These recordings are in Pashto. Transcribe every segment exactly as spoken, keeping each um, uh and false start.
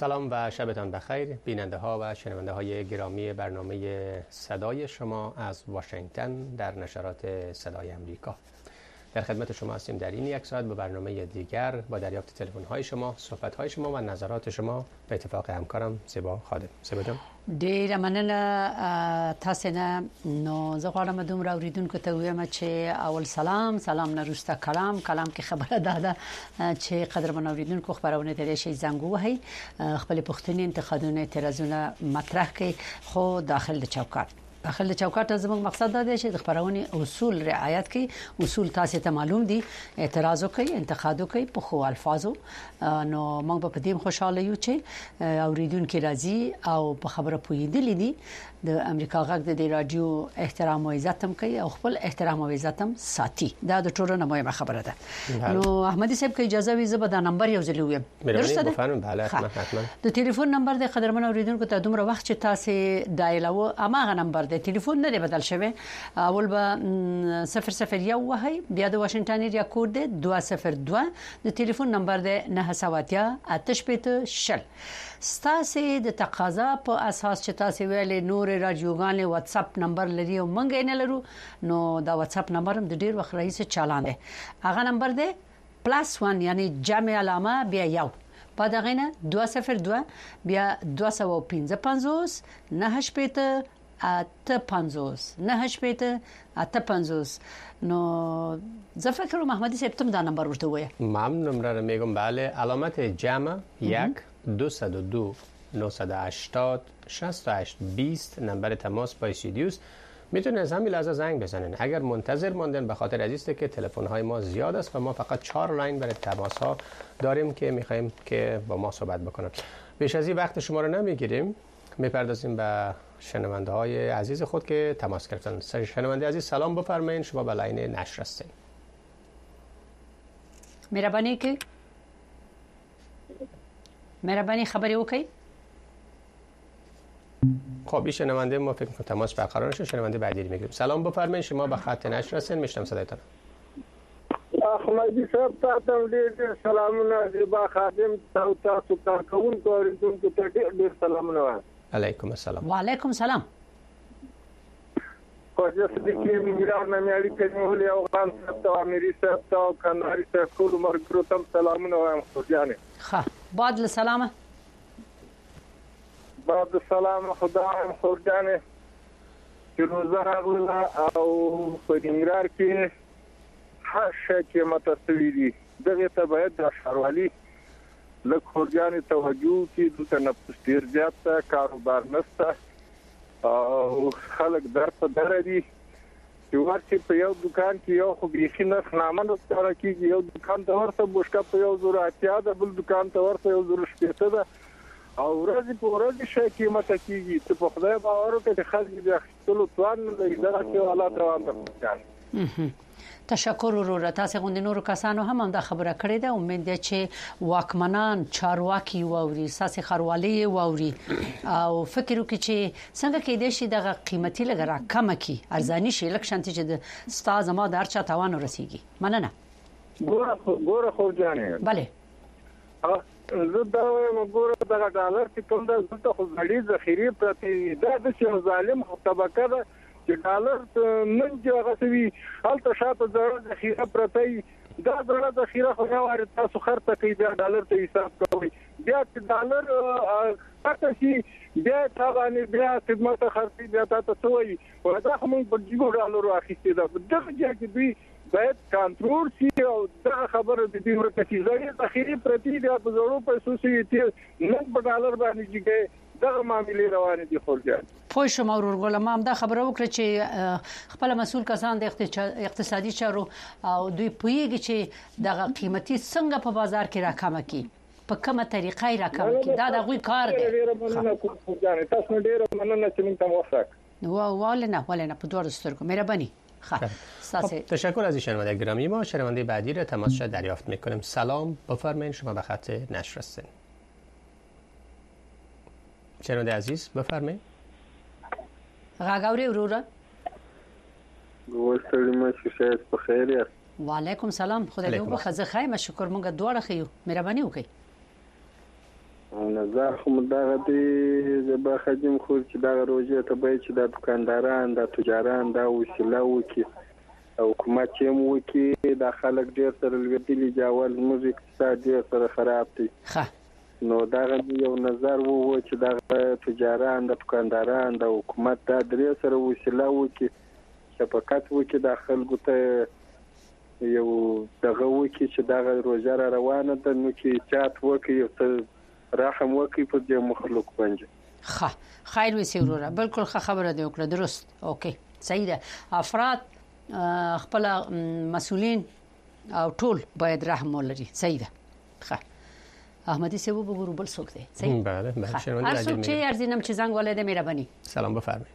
سلام و شبتان بخیر بیننده ها و شنونده های گرامی برنامه صدای شما از واشنگتن در نشرات صدای امریکا. در خدمت شما هستیم در این یک ساعت با برنامه دیگر با دریافت تلفن های شما، صحبت های شما و نظرات شما به اتفاق همکارم زیبا خادم. زیبا جان ډیره مننه تاسو نه. نو زه غواړم دومره اوریدونکو ته وایم چې اول سلام سلام نه وروسته کلام کلام کې خبره ده چې قدرمن اوریدونکو خبرونه ته شي زنګ وهي خپل پښتني انتقادونه اعتراضونه مطرح کوي خو داخل د چوکاټ داخل چوکاټ زموږ مقصد دا دی چې د خبرونه اصول رعایت کړي. اصول تاسو ته معلوم دي، اعتراض وکړي، انتقاد وکړي په خو الفاظو. نو موږ په دې خوشاله یو چې اوریدونکو راځي او په خبره پوهیدلې دي. د امریکا غږ د رادیو احترام او عزت هم کوي او خپل احترام او عزت هم ساتي. دا د ټولو نه مهمه خبره ده. نو احمدي صاحب که اجازه وي زه به دا نمبر یو ځل ویم. درسته ده؟ بله حتما. د ټلیفون نمبر د قدرمن اوریدونکو ته دومره وخت چې تاسو دایلو اماغه نمبر د ټلیفون نه بدل شوی. اول به صفر صفر یو وهي بیا د واشنگټن ایریا کوډ د دوه صفر دوه د ټلیفون نمبر د نه سواتیا آتش پته شل. ستاسو د تقاضا په اساس چې تاسو ویلې نور رادیوګان واتس اپ نمبر لري او مونږ نه لرو، نو دا واتس اپ نمبر هم د ډیر وخت راځي چالان دی. هغه نمبر دی پلس ون یعنی جمع علامه بیا یو په دغه نه دوه صفر دوه بیا دوه سوه و پنځه پنځوس نه شپته اته پنځوس نه شپته اته پنځوس. نو زه فکر کوم محمدی صاحب تم دا نمبر ورته وایي. ممنون نمره میگم. بله علامت جمع یک دویست و دو نهصد و هشتاد شصت و هشت بیست نمبر تماس با استودیوس. میتونن از همین لحظه زنگ بزنن. اگر منتظر ماندن به خاطر از است که تلفن های ما زیاد است و ما فقط چهار لاین برای تماس ها داریم که میخوایم که با ما صحبت بکنن. بیش از این وقت شما رو نمیگیریم. میپردازیم به شنونده های عزیز خود که تماس گرفتن. شنونده عزیز سلام بفرمایید، شما به لاین نشر هستین. مهربانی کی مهربانی خبری وکي. خب این شنونده ما فکر می‌کنم تماس برقرار نشه. شنونده بعدی میگیریم. سلام بفرمایید، شما به خط نشر هستین، میشنم صدایتان. احمدی صاحب تاسو ډیر سلامونه زیبا خادم تاسو تاسو کارکون کوونکو ته ډیر سلامونه. علیکم السلام. و علیکم السلام. کوجه سدیکی میران نمیاری کنیولی افغان صاحب او امری صاحب او کناری صاحب ټول مرګرو تم سلامونه وایم خدایانه. ښه بعد السلام. بعد السلام خدای خدایانه چې روزه راغله او په انګرار کې هر شي چې متأسفي دي دغه ته باید د شاروالي له خورجانې توجه کې د نفس ډیر زیات کاروبار نشته او خلک درته درې چې ورته په یو دکان کې یو خو بيخي نه خنامه سره کېږي. یو دکان ته ورته بوشکا په یو زور اتیا ده، بل دکان ته ورته یو زور شپته ده او ورځ په ورځ شي قیمت کېږي. ته په خدای باور وکړه چې خلک دې اخیستلو توان نه لري. دا چې حالات روان دي. تشکر ورور. تاسو غوندي نور کسانو هم دا خبره کړې ده. امید ده چې واکمنان چارواکي ووري ساسي خروالي ووري او فکر وکړي چې څنګه کې دې شي دغه قیمتي لګرا کم کی ارزاني شي لکشن چې د استاد ما د هرچا توان ورسیږي. مننه. ګوره ګوره خورجانه. bale زه دا وایم ګوره دغه ډالر چې کوم د زړه خو غړي ذخیره پرتی دا د څه ظالم طبقه ده چې ډالر نن چې هغه سوي هلته شاته زړه ذخیره پرتی دا زړه ذخیره خو یو ور تاسو خرڅ کوي بیا ډالر ته حساب کوي بیا چې ډالر پاتې شي بیا تابانه بیا خدمت خرڅي بیا تاسو وایي ورته هم په جګو ډالر اخیستي دا دغه چې دوی باید کنټرول شي او دا خبره د دې ورته چې زړه ذخیره پرتی دا په زړو پیسو سي نن په ډالر باندې کېږي. دا معاملې روانې دي خورجان. پوه شم ورغله ما هم دا خبره وکړه چې خپل مسول کسان د اقتصادي چارو او دوی پوهیږي چې دغه قیمتي څنګه په بازار کې راکمه کی په کومه طریقه یې راکمه کی. دا د غوي کار دی. ډیره مننه کوم خورجان. تاسو ډیره مننه چې موږ ته موافق. و والله والله په دوه سترګو مهرباني. خب تشکر از شنونده گرامی ما. شنونده بعدی را تماس شد دریافت میکنیم. سلام بفرمایید، شما به خط نشر هستین. شنونده عزیز بفرمایید. غاغوري وروره. ګورستړی ما چې شاید په خیر یاست. وعلیکم سلام. خدای دې وبخښه. زه خایم شکر مونږ دواړه خيو. مهرباني وکړئ. نظر خو دغه د بخدیم خو چې دغه روزه ته به چې د دکانداران د تجاران دا وسیله وکي او حکومت چې مو وکي د خلک ډیر سره لګیدلی جوال موږ اقتصاد ډیر سره خراب دي ښه نو دغه یو نظر وو چې دغه تجاران د دکانداران د حکومت د درې سره وسیله وکي شفقت وکي د خلکو ته یو دغه وکي چې دغه روزه را روانه ده نو چې چات وکي یو څه رحم وکي په دې مخلوق باندې ښه خیر وي سیوروره بالکل ښه خبره دی وکړه درست اوکي صحیح ده افراد خپل مسؤلین او ټول باید رحم ولري صحیح ده ښه احمدی سیبو بگو بل څوک دی صحیح بله بله شنونده هر څوک چې ارزینم چې زنگ والده مهرباني سلام بفرمایید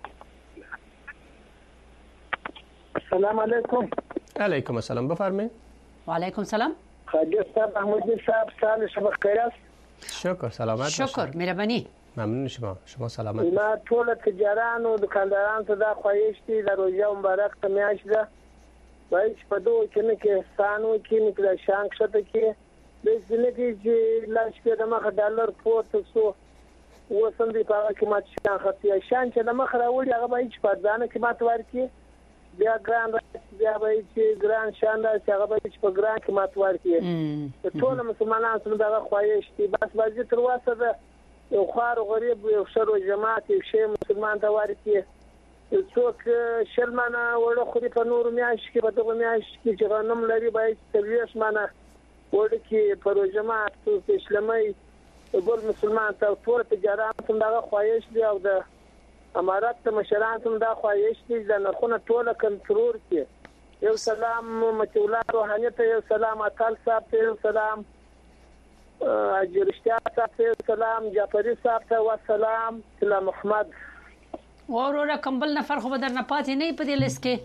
السلام علیکم علیکم السلام بفرمایید و علیکم السلام خاجه صاحب احمدی صاحب سال شما خیر است شکر سلامت باشید شکر مهربانی ممنون شما شما سلامت ما ټول تجاران او دکانداران ته دا خواهش دي د روزه مبارک ته میاش ده وای چې په دوه کې نه کې احسان وکړي نه کې شان شته کې د دې کې چې لاش کې د مخ ډالر پورته سو وسم دي په کې مات شان خطي شان چې د مخ راوړي هغه به چې په ځانه کې مات ورکړي بیا ګران بیا به چې ګران شان دا چې هغه به چې په ګران کې مات ورکړي ټول مسلمانان سره دا خواهش دي بس باندې تر واسه ده یو خار غریب یو شر جماعت یو شی مسلمان ته ورکړي څوک شرمانه وړه خوري په نور میاش کې په دغه میاش کې چې غنم لري باید تلويش مانه وړه کې پر جماعت څو اسلامي ټول مسلمان ته ټول تجارت هم دا خواهش دی او د امارات ته مشران هم دا خواهش دي د نرخونه ټول کنټرول کړي یو سلام متولا روحاني ته یو سلام اکل صاحب ته یو سلام اجرشتیا صاحب سلام جعفری صاحب ته والسلام سلام محمد وروره کمبل نفر خو بدر نه پاتې نه په دې لیست کې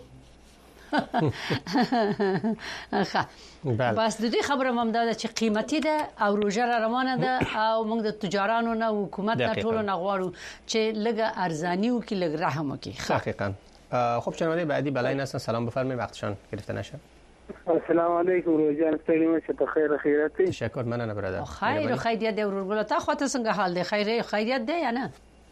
بس د دې خبره مم دا چې قیمتي ده او روزه روانه ده او موږ د تجارانو نه حکومت نه ټول نه غواړو چې لږه ارزانی او کې لږ رحم وکړي حقیقتا خب شنونده بعدی بلای هستن سلام بفرمایید وقتشان گرفته نشه السلام علیکم روزان ستړي مشه په خیر خیرات تشکر مننه برادر خیر خیریت دی ورګل تا خو ته څنګه حال دی خیر خیریت دی یا نه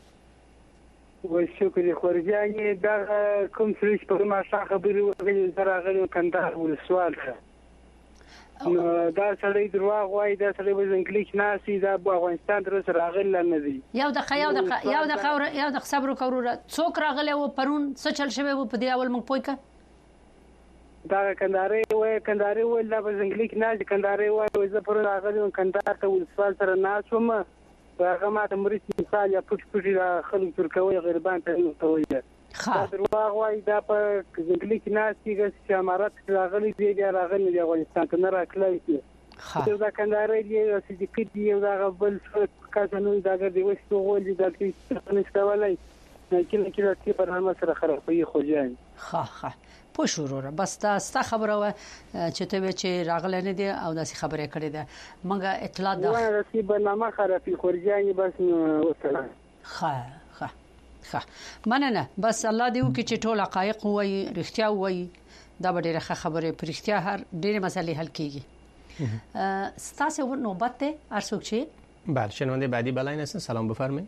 و شکر خورجاني دا کوم څه په ما څخه خبرې وکړې زرا غلو کندهار ول سوال نو دا سړی درواغ وایي دا سړی به انګلیش ناسي دا افغانستان تر سره راغلی نه دی یو د خیاو د یو د خور یو د صبر کوروره څوک راغلی و پرون څه چل شوی و په دی اول مونږ پوي کا دا کندهاري وای کندهاري ول دا به انګلیش ناسي کندهاري وای زه پرون راغلی کندهار ته ول سوال سره ناسوم هغه ماته مرستې مثال یا پټ پټ خلک تر کوي غریبان ته کوي دا درواغ وای دا په انګلیش ناسي چې امارات راغلي دی راغلي دی افغانستان ته نه راکلای شي خو دا کندهاري دی چې د کډي یو دا بل څه کاسنو دا د وښتو غول دا چې نشټولای نه کله کله چې برنامه سره خرابوي خو ځای ها ها پوښوره بس دا ستا خبره و چې ته چې راغله نه دی او داسې خبره کړې ده مګه اطلاع ده واه رسي برنامه خرابي خورجاني بس وسلام ها ها ها مننه بس الله دې وکړي چې ټول حقایق وایي رښتیا وایي دا به ډېره خبره پر رښتیا هر ډېر مسلې حل کیږي ستاسو نوبت ته ارڅوک شي بله شنونده بعدی بلاین هستن سلام بفرمایید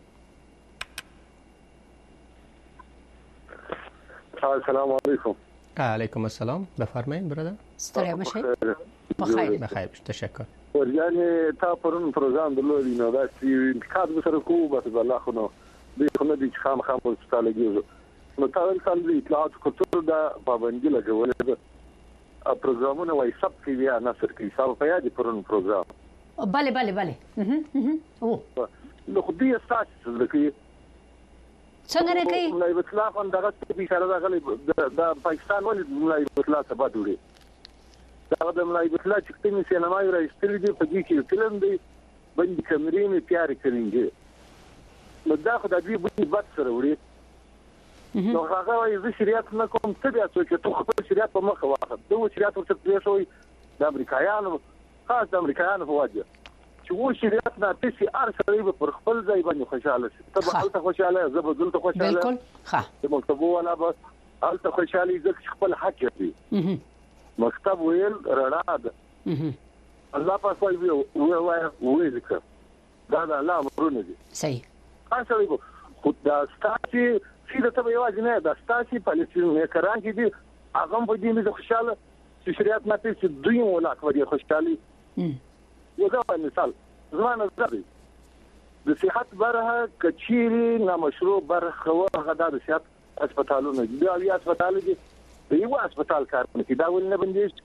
السلام علیکم علیکم السلام بفرمایید برادر ستړی مشه بخیر بخیر تشکر ورجاني تا پرون پروګرام درلودي نو دا چې انتقاد سره کوو بس الله خو نو دې خو نه دي خام خام په ستاله کېږي نو تا ول سم دي اطلاعات کلتور دا پابندي لګولې ده پروګرامونه وای سب کې بیا نصر کې حساب په یاد پرون پروګرام bale bale bale او نو خو دې اساس لکه څنګه نه کوي ملای اطلاع هم دغه په اشاره راغلي د پاکستان ولې ملای اطلاع څه بد وړي دا د ملای اطلاع چې کومې سینما یې راځي دي په دې کې فلم دی باندې کیمرې مې تیار کړې نو دا خو د دې بوتي بد سره وړي نو هغه یې شریعت نه کوم څه بیا چې ته خپل شریعت په مخه واخد دوه شریعت ورته پېښوي د امریکایانو خاص د امریکایانو په وجه چې و شریعت نه تاسو ارسلې پر خپل ځای باندې خوشاله شي ته به حالت خوشاله زبردل ته خوشاله بالکل ها د مکتب ولا به حالت خوشاله ځکه خپل حق دی مکتب ویل رڼا ده الله پاک وی وی وی ذکر دا د الله امرونه دي. صحیح تاسو وایو خو دا ستاسو چې د تبه یوازې نه دا ستاسو پالیسي میکران کې دي هغه په دې مې خوشاله چې شریعت نه پیسې دوی ولا کوي خوشحالي. یو دا مثال زمانه زړی د صحت برخه کچيري نامشروع برخه هغه د صحت هسپتالونو دي. دا یو هسپتال دي د یو هسپتال کار کوي دا ول نه بندیش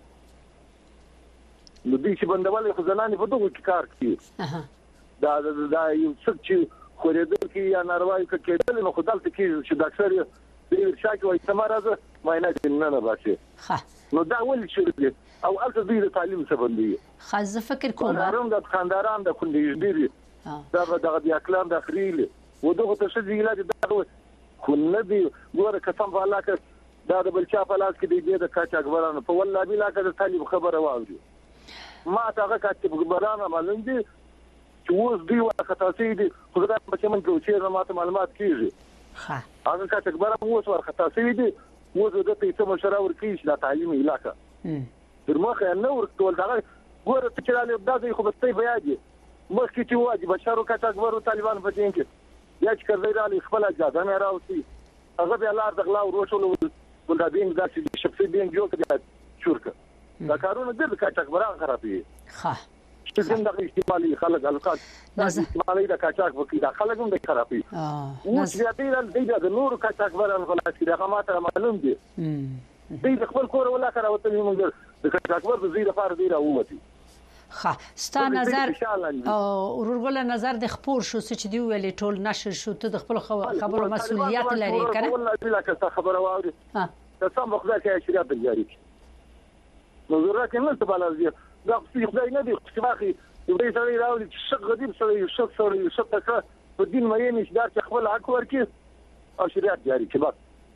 نو دې چې بندول خو ځلانه په دغه کار کوي. دا دا یو څه چې خورېدل کې یا ناروایي کېدل نو خدای ته کې چې ډاکټر یې دې شاکي وایي سماره معاینه نه نه باسي. نو دا ول چې او الته دې تعلیم څه باندې خاصه فکر کوم خانداران د خانداران د کندې ډېری دا د د اکلام د خریل و دغه ته شې علاج دا خو نه دی ګوره قسم په الله کې دا د بلچا په لاس کې دی د کاچ اکبرانو په والله بلا کې د طالب خبره واوري ما ته هغه کاچ اکبرانو معلوم دي چې اوس دی ورخه تاسو دي خدای په کوم کې چې ما ته معلومات کیږي ها هغه کاچ اکبرانو اوس ورخه تاسو دي اوس د ته مشوره ورکړي چې د تعلیم علاقه درمخه نه ورکول دا ګوره چې لاله د خو بستې بیا دي مخکې چې واجب بشارو کاټ اکبر او طالبان په دین کې یا چې کړی را خپل اجازه نه راوتی هغه بیا لار د غلا او روشل ولدا دین د شخصي دین جوړ کړي شورکه دا کارونه د کاټ اکبران خرابي ها چې څنګه استعمالي خلک القات استعمالي د کاټ اکبر کې دا خلک هم د خرابي او چې دې د نور کاټ اکبران غلا چې دا ماته معلوم دي دې خپل کور ولا کراوته موږ د کاټ اکبر د زیره فار دی راوتی. ها ستا نظر او ورګل نظر د خپور شو چې دی ویلې ټول نشر شو ته د خپل خبرو مسؤلیت لري کنه والله بلا که خبره واوري ها تاسو خدای کې شریعت جاری نو ضرورت نه ته بالا دی دا خدای نه دی چې واخی دوی سره راوړي چې شق غديب سره شق سره شق تک په دین مې نشدار چې خپل حق ورکړي او شریعت جاری کړي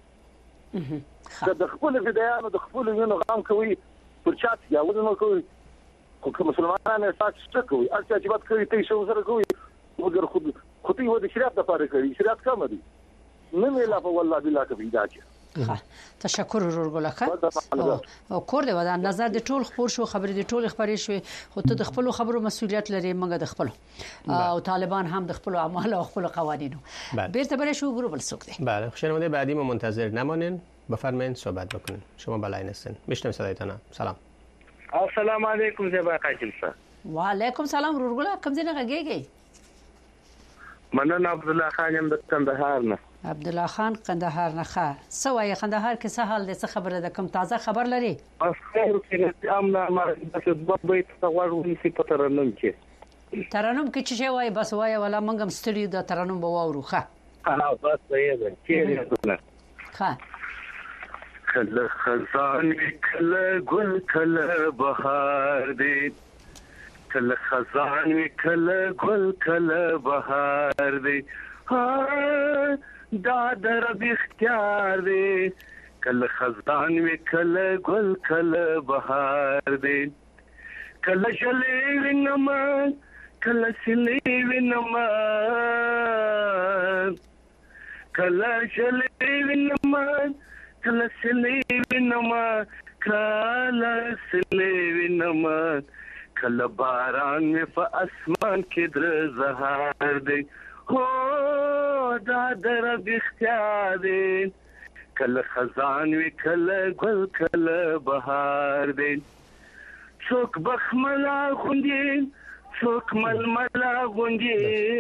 بس د خپل فدایانو د خپل یو غام کوي پر چات یا ودنه کوي خو مسلمانانه اساس څه کوي اته چې بات کوي ته شو سره کوي وګر خود خو ته و د شریعت لپاره کوي شریعت کوم دي نه مې لا په والله بالله کوي دا ها تشکر ورګلخه او کور دی ودا نظر د ټول خبر شو خبرې د ټول خبرې شو خو ته د خپل خبرو مسؤلیت لري موږ د خپل او طالبان هم د خپل اعمال او خپل قوانینو بیرته برای شو برو بل سوق دی. بله شنونده بعدی ما منتظر نمانین بفرمایید صحبت بکنین شما بلاین هستین میشنم صدایتان. سلام السلام علیکم زیبا قاسم صاحب. و علیکم سلام ورګل کوم ځای نه غږیږي؟ مننه عبد الله خان یم د کندهار نه. عبد الله خان کندهار نه ښه سوای کندهار کې څه حال دي څه خبره ده کوم تازه خبر لري؟ خیر کې امنا ما د دوبۍ ته غواړم چې په ترنم کې ترنم کې چې وای بس وای ولا منګم ستړي د ترنم بواورو ښه ها بس یې ده چې ښه کله خزان کله ګل کله بهار دی کله خزان کله ګل کله بهار دی ها دا در اختیار دی کله خزان وی کله ګل کله بهار دی کله شلې وینم کله سلې وینم کله شلې وینم کله سلې وینم کله سلې وینم کله باران می په اسمان کې در زهار دی هو دا در اختیار دی کله خزان وی کله ګل کله بهار دی څوک بخملا غوندي څوک ململا غوندي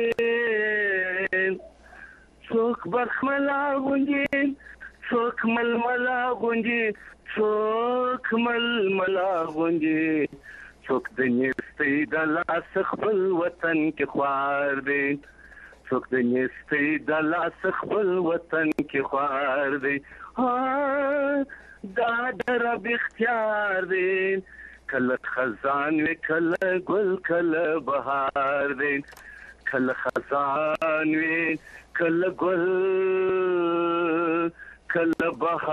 څوک بخملا غوندي څوک ململا غوندي څوک ململا غوندي څوک د نيستي د لاس خپل وطن کې خوار دی څوک د نيستي د لاس خپل وطن کې خوار دی ها دا در اختیار دی کله خزان وی کله ګل کله بهار دی کله خزان وی کله ګل کله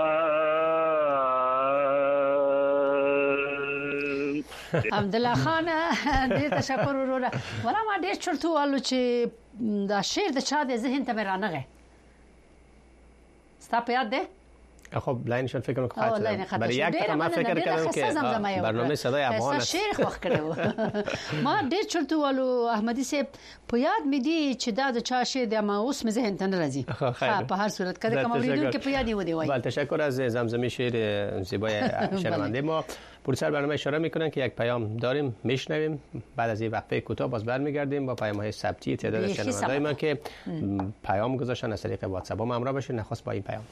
بهار. عبد الله خان دې تشکر وروره ولا ما ډېر چرته والو چې دا شعر د چا د ذهن ته رانغه ستا په یاد ده خب لاینشون فکر کنم آه، قطع لاین شده خطا برای شد. یک ډېره دفعه من مننه، فکر ډېره کردم ښه که زمزمه آه، یې برنامه وکړه. صدای افغان ښایسته است. شعر خوښ کړی و. ما ډېر چرتوالو احمدي صاحب په یاد مې دي چې دا د چا شعر دی، اما اوس مې ذهن ته نه راځي. خب، خیر. ها، په هر صورت کده کوم اوریدونکو په یاد یې ودی وای. بله، تشکر از زمزمه شعر زیبای شنونده ما. پروسر برنامه اشاره میکنن که یک پیام داریم میشنویم، بعد از این وقفه کوتاه باز برمیگردیم با پیام‌های ثبتی تعداد بیخی شنونده‌های ما سبب. که پیام گذاشتن از طریق واتساپ. با ما همراه باشید. نخست با این پیام.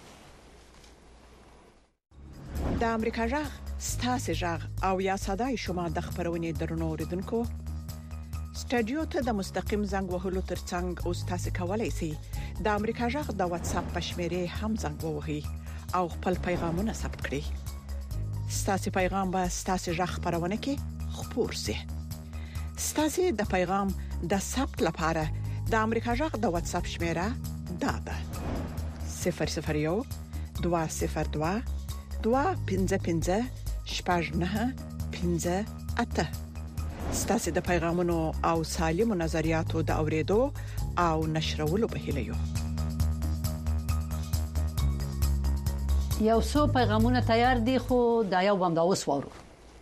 د امریکا جغ ستاسو جغ او یا صداي شما د خبرونې درنو اوریدونکو سټډیو ته د مستقیم زنګ وهلو ترڅنګ او تاسو کولای شئ د امریکا جغ د واتس اپ په شمیره هم زنګ ووهئ او خپل پیغامونه ثبت کړئ. ستاسو پیغام به ستاسو جغ خبرونه کې خپور شي. ستاسو د پیغام د ثبت لپاره د امریکا جغ د واتس اپ شمیره دا ده صفر صفر یو دوه صفر دوه دوه پنځه پنځه شپږ نه پنځه اته. ستاسو د پیغامونو او سالمو نظریاتو د اوریدو او نشرولو په هیله یو. یو څو پیغامونه تیار دي، خو دا یو بم دا اوس وورو.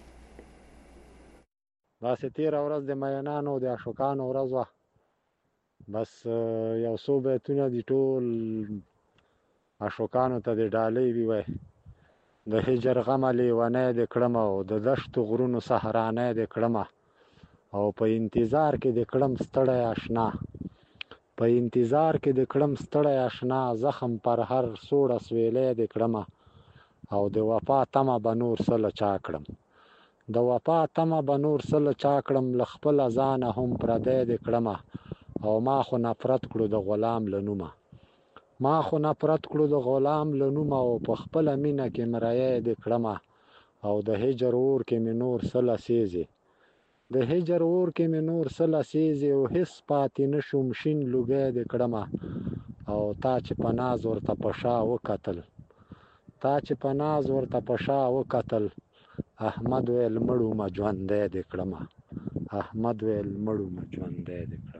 بس تیر ورځ د مینانو د عاشقانو ورځ وه، بس یو څو بیتونه دي ټول عاشقانو ته د ډالۍ وی وای. د هجر غم لیونی د کړم او د دشت غرونو صحرانه د کړم او په انتظار کې د کړم ستړی آشنا، په انتظار کې د کړم ستړی آشنا، زخم پر هر سوړه سویلې د کړم او د وفا تمه به نور سره چا کړم، د وفا تمه به نور سره چا کړم، ل خپل ځان هم پردی د کړم او ما خو نفرت کړو د غلام لنومه، ما خو نفرت کړو د غلام لنومه او په خپل مینه کې مرایې د کړم او د هجر اور کې می نور سره سیزي، د هجر اور کې می نور سره سیزي او هیڅ پاتې نشوم شین لوګي د کړم او تا چې په ناز ورته پشا وکتل، تا چې په ناز ورته پشا وکتل، احمد ویل مړو ما ژوندې د کړم، احمد ویل مړو ما ژوندې د کړم.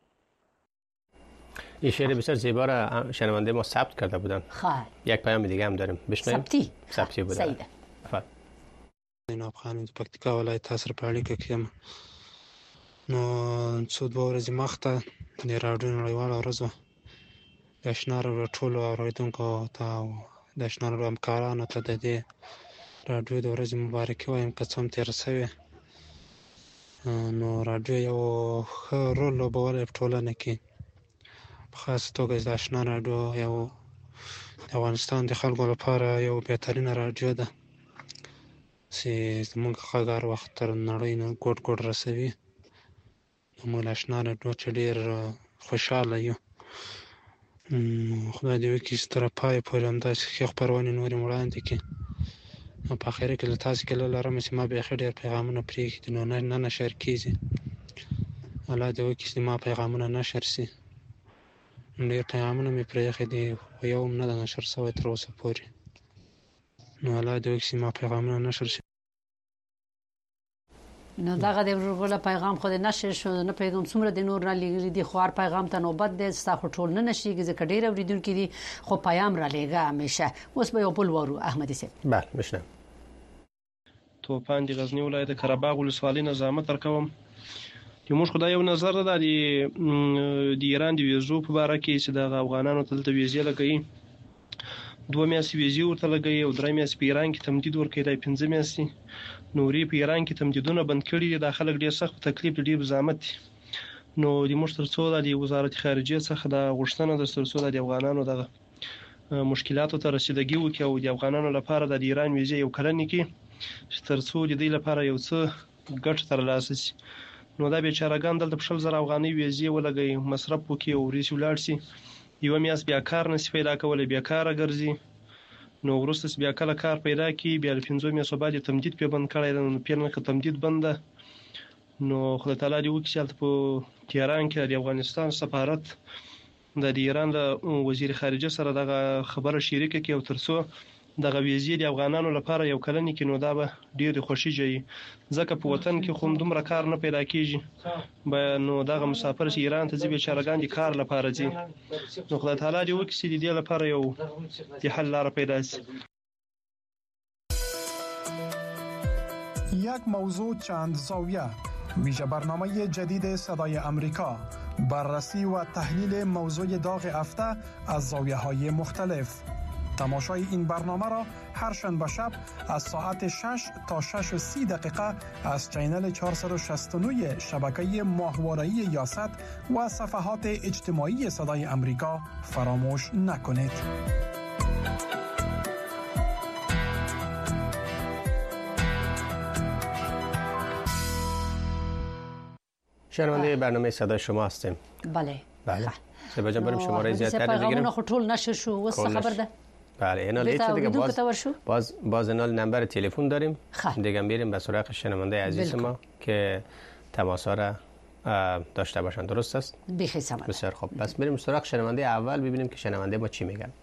این شعر بسیار زیبا را شنونده ما ثبت کرده بودن. خیر. یک پیام دیگه هم داریم بشنویم. ثبتی ثبتی بوده. سیده. بفرمایید. نو افغان د پکتیکا ولایت تاسو په اړه کې یم. نو څو دوه ورځې مخته د راډیو نړیواله ورځ وه. د اشنا راډیو ټولو اورېدونکو ته او د اشنا راډیو همکارانو ته د دې راډیو د ورځې مبارکي وایم که څه هم تېره شوې. نو راډیو یو ښه رول لوبولی په ټولنه کې، په خاصه توګه د اشنا راډیو یو د افغانستان د خلکو لپاره یو بهترینه راډیو ده چې زموږ غږ هر وخت تر نړۍ نه ګوټ ګوټ رسوي. نو موږ له اشنا راډیو چې ډېر خوشحاله یو. خدای دې وکړي چې تر پایه پورې همداسې ښې خپرونې نورې وړاندې کړي. نو په اخره کې له تاسو کې لرم چې ما بیخي ډېر پیغامونه پرېښي دي، نو نه نشر کېږي. الله دې وکړي چې ما پیغامونه نشر شي. ډېر پیغامونه مې پرېښي دي خو یو هم نه ده نشر شوی تر اوسه پورې. نو الله دې وکړي چې ما پیغامونه نشر شي. نو دغه د ورغله پیغام خو د نشر شو، نه پیغام څومره د نور را لګري دي، خو هر پیغام ته نوبت ده ستا خو ټول نه نشيږي ځکه ډېر اوریدونکو دي، خو پیام را لګا همیشه. اوس به یو بل ورو احمدي صاحب. بله بشنویم. توپان د غزنی ولایت د قرهباغ ولسوالۍ نه زحمت درکوم. چې موږ خدای یو نظر ده د د ایران د ویزو په باره کې چې د افغانانو ته دلته ویزې لګوي، دوه میاشتې ویزې ورته لګوي او درې میاشتې په ایران کې تمدید ورکوي، دا پنځه میاشتې نورې په ایران کې تمدیدونه بند کړي دي. دا خلک ډېر سخت تکلیف ډېر زحمت دي. نو د موږ تر څو د وزارت خارجه څخه د غوښتنه د تر څو د افغانانو د مشکلاتو ته رسیدګي وکړي او د افغانانو لپاره د ایران ویزې یو کلنې کې چې تر څو د دې لپاره یو څه ګټه ترلاسه شي. نو دا بیچارهګان دلته په شل زره افغانۍ ویزې ولګوي، مصرف وکړي او وریسي ولاړ شي، یوه میاشت بیا کار نشي پیدا کولی، بیا کاره ګرځي. نو وروسته بیا کله کار پیدا کړي بیا له پنځو میاشتو بعد یې تمدید پرې بند کړی ده. نو پیل که تمدید بند ده، نو خدای تعالی دې وکړي چې هلته په تهران کې د افغانستان سفارت د ایران له وزیر خارجه سره دغه خبره شریکه کړي او تر څو دغه ویزې د افغانانو لپاره یو کلنې کې نو دا به ډېر خوشي جي ځکه په وطن کې خو دومره کار نه پیدا کیږي نو دغه مسافر چې ایران ته ځي بیچارهګان د کار لپاره ځي نو خدای تعالی دې وکړي چې د دې لپاره یو د حل لاره پیدا شي. یک موضوع چند زاویه، ویژه برنامه جدید صدای امریکا، بررسی و تحلیل موضوع داغ هفته از زاویه های مختلف. تماشای این برنامه را هر شنبه شب از ساعت شش تا شش و سی دقیقه از چینل چهارصد و شصت و نه شبکه ماهواره‌ای یاست و صفحات اجتماعی صدای امریکا فراموش نکنید. شنونده برنامه صدای شما هستیم. بله. بله. سبا جان بریم شماره زیادتر بگیریم. پیغامونه خو ټول نشر شو وس خبر ده. بله اینا لیست دیگه باز باز باز اینا نمبر تلفن داریم. دیگه میریم به سراغ شنونده عزیز ما که تماسا را داشته باشن. درست است؟ بخیر سلام. بسیار خوب. پس میریم سراغ شنونده اول ببینیم که شنونده ما چی میگن.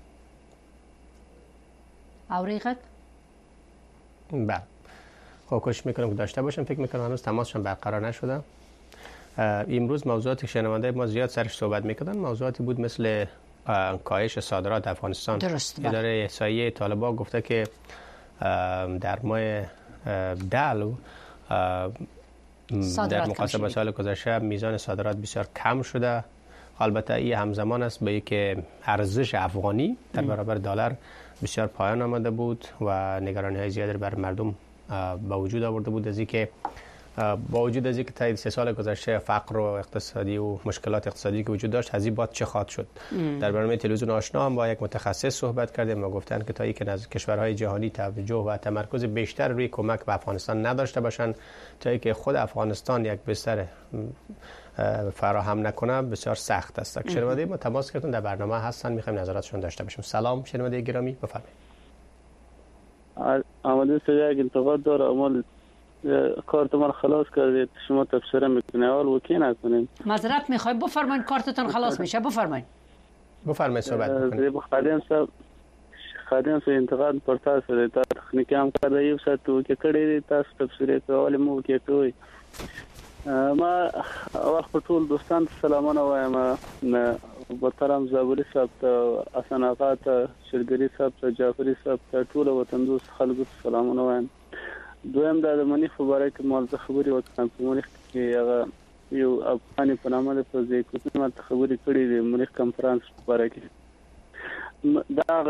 اوریقت؟ بله. خب کوشش میکنم که داشته باشم. فکر میکنم هنوز تماسشون برقرار نشده. امروز موضوعاتی که شنونده ما زیاد سرش صحبت میکردن موضوعاتی بود مثل کاهش صادرات افغانستان. درست. اداره احصایه طالبان گفته که در ماه دلو در مقایسه با سال گذشته میزان صادرات بسیار کم شده. البته این همزمان است با اینکه ارزش افغانی در برابر دلار بسیار پایان آمده بود و نگرانی های زیادی بر مردم به وجود آورده بود از اینکه با وجود از اینکه تا سه سال گذشته فقر و اقتصادی و مشکلات اقتصادی که وجود داشت از این بعد چه خواهد شد. ام. در برنامه تلویزیون آشنا هم با یک متخصص صحبت کردیم و گفتن که تا اینکه از کشورهای جهانی توجه و تمرکز بیشتر روی کمک به افغانستان نداشته باشند تا اینکه خود افغانستان یک بستر فراهم نکنه بسیار سخت است. شنونده ما تماس کردن در برنامه هستن میخوایم نظراتشون داشته باشیم. سلام شنونده گرامی بفرمایید. عملی سیاق انتقاد داره اما کارت من خلاص کردید شما تفسیر میکنید اول وکی نکنید. معذرت میخوای بفرمایید کارتتون خلاص میشه بفرمایید. بفرمایید صحبت بکنید. خادم صاحب خادم صاحب انتقاد پر تاسو دی تخنیکی هم کړی یو ساتو کې کړی دی تاسو تفسیر کول مو کې کوي. ما وخت ټول دوستان سلامونه وایم محترم زابلی صاحب ته حسن آقا ته شرګری صاحب ته جعفری صاحب ته ټول وطن دوست خلکو سلامونه وایم. دویم دا د منی مبارک مال خبري وکړم په منی کې هغه یو افغاني په نامه د پروژې کومه خبري کړې د منی کانفرنس مبارک دا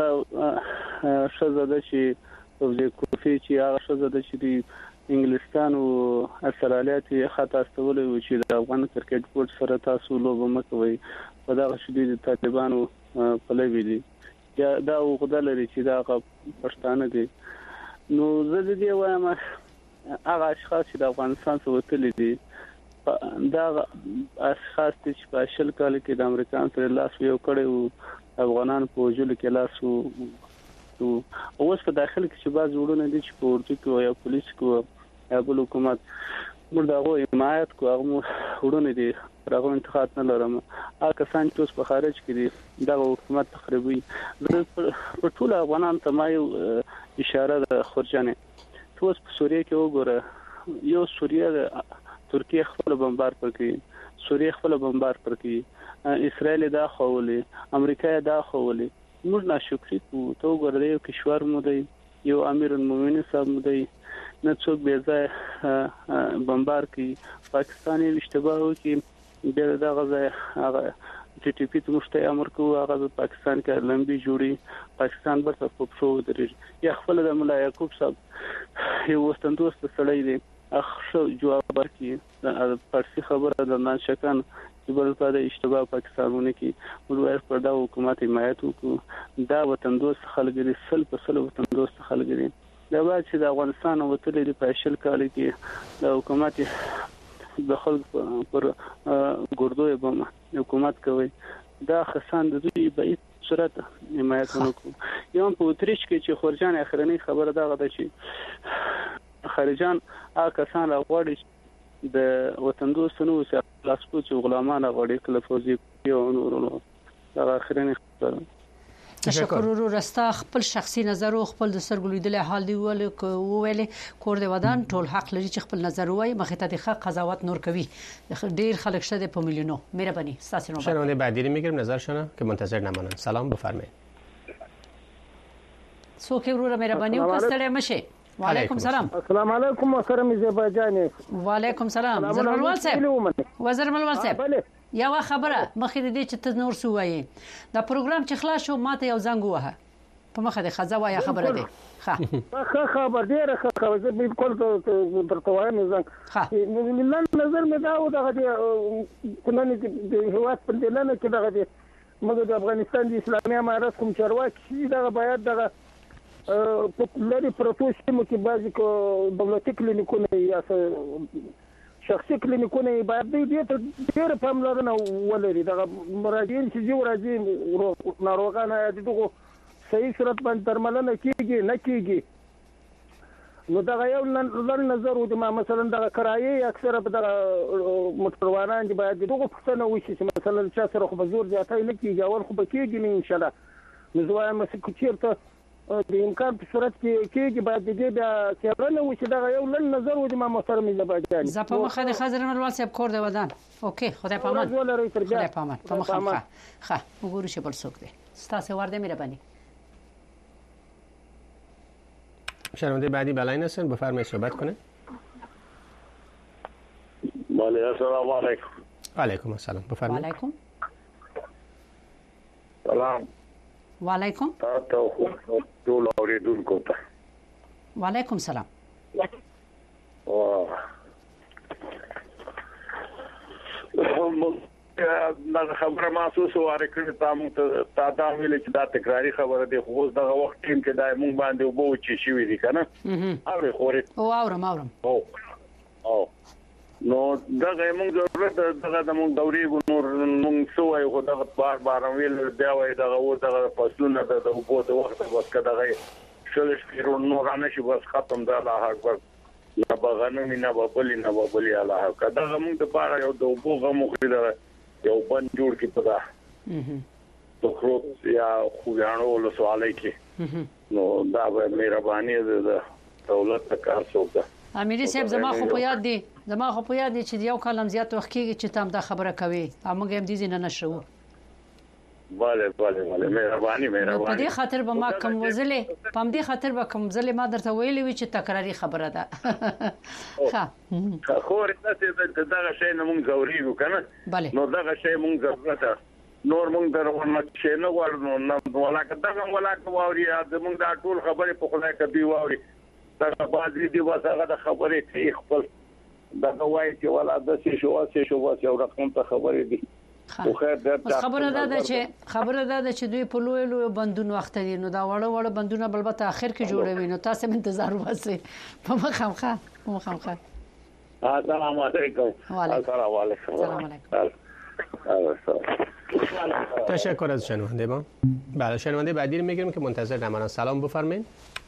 شزاده چې پروژې کوفي چې هغه شزاده چې د انګلستان او استرالیا ته خطا استولې و چې د افغان کرکټ بورډ سره تاسو لوبه مکوي په دا شدید طالبانو په لوي دي دا وګړه لري چې دا پښتانه دي. نو زه دې وایم هغه اشخاص چې د افغانستان څخه وتلي دي دا اشخاص چې په شل کال کې د امریکا سره لاس یو کړي او افغانان په وجود کې لاس او اوس په داخل کې چې باز وړونه دي چې په ورته کې یا پولیس کو یا بل حکومت موږ دا غو حمایت کو هغه وړونه دي راغو انتخابات نه لرم هغه کسان چې اوس په خارج کې دي دا حکومت تخریبي په ټول افغانان ته ما یو اشاره ده خورجانه ته اوس په سوریه کې وګوره یو سوریه د ترکیه خپل بمبار پکې سوریه خپل بمبار پکې اسرائیل دا خوولي امریکا دا خوولي موږ ناشکری کو ته وګوره یو کشور مو دی یو امیر المؤمنین صاحب مو دی نه څوک به ځای بمبار کوي پاکستاني اشتباه وکي د دغه ځای هغه چې ټي پی ته مشته امر کوو هغه پاکستان کې لمبي جوړي پاکستان برته په پښو درې یا خپل د مولا یعقوب صاحب یو وستندوست سړی دی اخ جواب ورکړي د پارسي خبره د ناشکان چې بل په د اشتباه پاکستانونه کې موږ پر دا حکومت حمایت وکړو دا وطندوست خلګري سل په سل وطندوست خلګري دا به چې د افغانستان وتلې د پېشل کال کې د حکومت د خلک پر ګردوی بم حکومت کوي دا خسان د دوی به صورت حمایت وکړو. یو په اتریش کې چې خورجان اخرنی خبره دا غده چې خارجان هغه کسان راغوري د وطن دوستانو سره لاسپوڅ غلامان غوړي کله فوزي یو نورونو دا اخرنی خبره. تشکر ورور رستا خپل شخصي نظر او خپل د سرګلو د حال دی ول ویل کور د ودان ټول حق لري چې خپل نظر وای مخه ته د حق قضاوت نور کوي ډیر خلک شته په میلیونو مهرباني تاسو نو شنونده بعدی رو میگیرم نظرشون که منتظر نمانن. سلام بفرمایید. څوک ورور مهرباني وکړئ مشه. وعلیکم سلام. السلام علیکم محترم زباجانی. وعلیکم سلام. زرملوال صاحب. وزرملوال صاحب. یو خبره مخې د دې چې ته نور سو وایې دا پروګرام چې خلاص شو ماته یو زنګ وه په مخه د خزه وایي خبره ده ښه ښه خبر ډیره ښه خبر زه بالکل درته وایم زنګ ښه نن نظر مې دا و دغه کنه د هیواد په دلانه کې دغه موږ د افغانستان د اسلامي امارات کوم چارواکي دغه باید دغه په لري پروتو سیمو کې بعضی کو دولتي کلینیکونه یا شخصي کلینیکونه باید دې ډېر پاملرنه ولري دغه مراجعین چې جو راځي ناروغان دغه صحیح صورت باندې درملنه کیږي نه کیږي نو دغه یو لن نظر د ما مثلا دغه کرایې اکثره په دغه موټروانان چې باید دغه پښتنه وشي چې مثلا چې سره خو بزور ځاتای نه کیږي اول خو بکیږي نه ان شاء الله نو زه وایم چې کوچیرته د امکان په صورت کې کېږي باید دې د کېرنه وشي دا یو لن نظر و د ما محترم زباجان زه په مخه د خزر ملوال صاحب کور دی ودان اوکې خدای پامان خدای پامان په مخه ښه ښه وګورئ چې بل څوک دی ستاسو ورده مهرباني شنونده بعدی بلاین هستن بفرمایید صحبت کنه. بله السلام علیکم. علیکم السلام بفرمایید. علیکم. سلام. وعلیکم. تاسو ټول اوریدونکو ته. وعلیکم سلام. او دا خبره محسوس واره کړی تاسو ته تا دا ویل چې دا تکراری خبره دی خو اوس دغه وخت ټیم کې دا مونږ باندې وبو چې شي وي کنه او خوري او اورم اورم او او نو دغه مونږ ضرورت دغه د مونږ دوري نور مونږ سوې خو دغه بار بار ویل بیا وای دغه و دغه فصلونه د وبو د وخت بس کداغه شلش پیرو نور نه شي بس ختم ده الله اکبر نه بغنه نه ببلی نه ببلی الله کداغه مونږ د پاره یو د وبو غمو خیره یو بند جوړ کی پدا تو خو یا خو غاڼو له سوالای کی نو دا به مهرباني ده دولت کار څوک اميري صاحب زما خو په یاد دي زما خو په یاد دي چې یو کلم زیات وخت کېږي چې تام دا خبره کوي موږ هم دې نه نشو bale bale bale مهرباني مهرباني په دې خاطر به ما کوم وزلې په دې خاطر به کوم وزلې ما درته ویلې وي چې تکراری خبره ده ښه خو رته دغه شی نه مونږ غوړیږو کنه نو دغه شی مونږ ضرورت نور مونږ درونه شي نه ورنو نو ولاکه دغه ولاکه ووري د مونږ دا ټول خبره په خدای کبي ووري دا بازي دی واسه د خبره ته خپل دا وایي چې ولا د څه شو څه شو واسه یو رقم ته خبره دي خو خیر دا خبره ده چې خبره ده چې دوی په لوی لوی بندون وخت دي نو دا وړه وړه بندونه بلبته اخر کې جوړوي نو تاسو هم انتظار واسه په مخامخه په مخامخه السلام علیکم السلام علیکم السلام علیکم تشکر از شنونده ما. بله شنونده بعدی رو میگیریم که منتظر نمانند. سلام بفرمایید.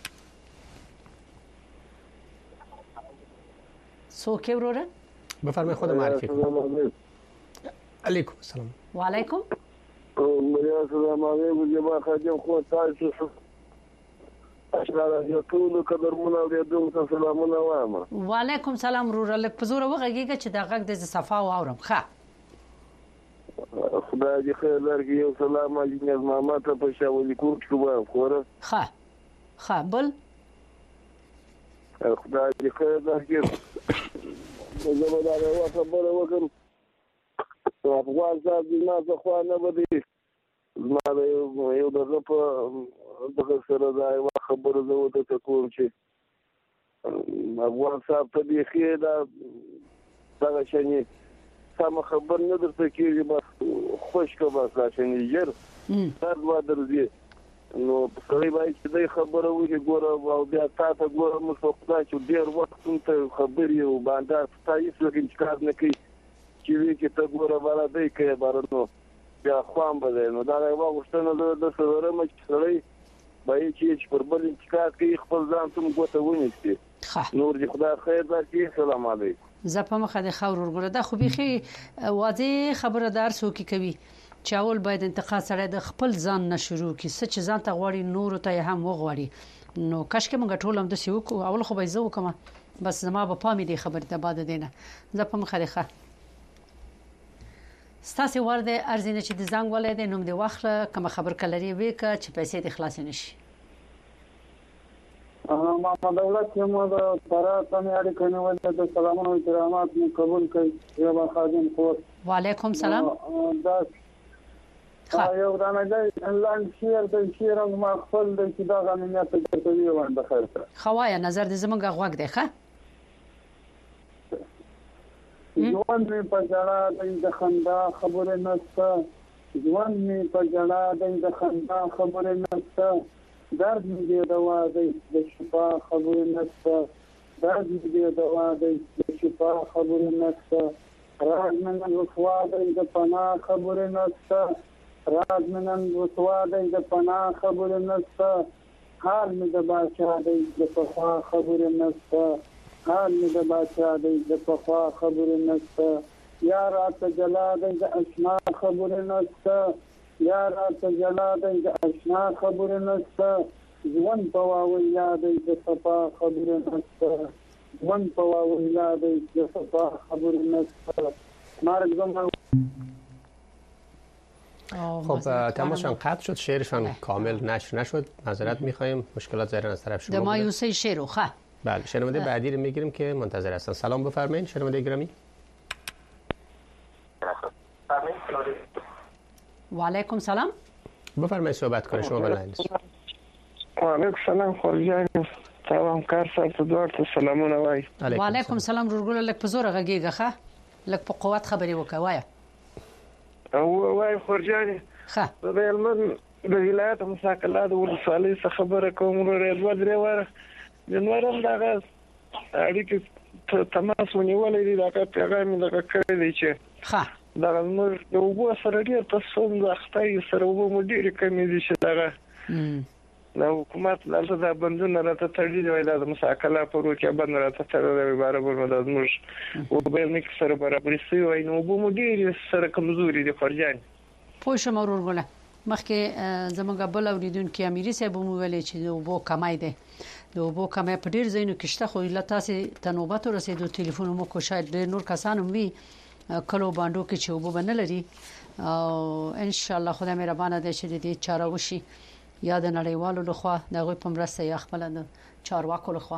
سوکه وروره بفرمایید خود معرفی کنید. علیکم السلام. و علیکم. السلام علیکم جناب خادم خو تاسو اشرار یو ټول قدرمن اوریدونکو سلامونه وایم. و علیکم سلام وروره لک پزور وغږیږي چې دا غږ د صفا و اورم. ښه خدای دې خیر درکړي یو سلام علیکم ماما ته په شاولي کور کې وای خوره. ښه ښه بل خدای دې خیر درکړي زه به دا یو خبره وکم افغان ځای دې ما څه خو نه بدی ما یو یو دغه په دغه سره دا یو خبره زه وته کوم چې افغان صاحب ته دې خیر دا دا شنه سم خبر نه درته کېږي بس خوش کا بس راشنی جر درد و درځي نو سړی باید چې دې خبره وږي ګوره او بیا تاسو ګوره مو خدای چې ډیر وخت ته خبري او باندې تاسو لکه کار نه کوي چې وی کې ته ګوره بالا دې کوي بارنو بیا خوام بده نو دا یو وختونه د سره مچ سړی باید چې پر بل انتقاد کوي خپل ځان ته ګوته ونیسي نور دې خدای خیر درکړي سلام علیکم. زه په مخه د خور ورګره دا خو بيخي واضح خبردار سو کی کوي چې اول باید انتقاد سره د خپل ځان نه شروع کی څه چې ځان ته غواړي نور ته هم وغواړي نو کاش کې موږ ټول هم د سیو کو اول خو به زه وکم بس زما په پامې دی خبر ته بعد دینه زه په مخه ستاسو ورده ارزینه چې د زنګ ولې د نوم دی واخله کوم خبر کلري وکړه چې پیسې د خلاص نشي ما په دولت کې مو د طرف نه اړیکه نیولې د سلامونو او احترامات مو قبول کړئ یو خادم خو وعلیکم سلام دا یو دا نه دی لاند شیر د شیر ما خپل د چې دا غنیمت ته کوي وانه خیر خوایا نظر د زمونږ غوږ دی ښه ځوان می په جړه د خندا خبره نشته ځوان می په جړه د خندا خبره نشته درد می دی دوا د شفا خبره نشته درد می دی دوا د شفا خبره نشته راز من رسوا د پناه خبره نشته راز من رسوا د پناه خبره نشته حال می د بادشاہ د پخوا خبره نشته حال می د بادشاہ د پخوا خبره نشته یا رات جلا د اشنا خبره نشته یا رات جلا د اشنا خبره نشته ځوان په واویلا د صفا خبره نشته ځوان په واویلا د صفا خبره نشته مرګ زما خب تماشان قطع شد شعرشان کامل نشر نشد معذرت می‌خوایم مشکلات ظاهرا از طرف شما بود مایوسه شعر خو بله شنونده بعدی رو میگیریم که منتظر هستن سلام بفرمایید شنونده گرامی و علیکم سلام بفرمایید صحبت کنید شما بلند و علیکم سلام خورجان تمام کار سره دوار ته سلامونه وای و علیکم سلام ورګول لک په زور غږیږه ښه لک په قوت خبري وکوي او وای خورجان ښه د علم د ولایت مساکلات ولسوالۍ څخه خبره کوم ورې دوه درې واره جنورم دغه اړیکې تماس ونیولې دي دا پیغام دغه کړی دی چې ښه دا موږ د وګو سره ډیر تاسو د اختای سره وګو مدیر کمی دي چې دغه د حکومت لته د بندونه راته تړلې وای د مساکله پرو کې بند راته تړلې برابر د موږ او به موږ سره برابر شي وای نو وګو مدیر سره کمزوري دي فرجان پوه شم ورغله مخکې زمونږ بل اوریدونکو امیری صاحب مو ویلې چې د وبو کمای دی د وبو کمای په ډیر ځایونو کې شته خو لته سي تنوبت رسیدو ټلیفون مو کو شاید ډیر نور کسانو وی کلو باندې کې چې وبو بنل لري او ان شاء الله خدای مهربانه دی چې دې چاره وشي یا د نړیوالو لخوا دغه په مرسته یا خپل د چارواکو لخوا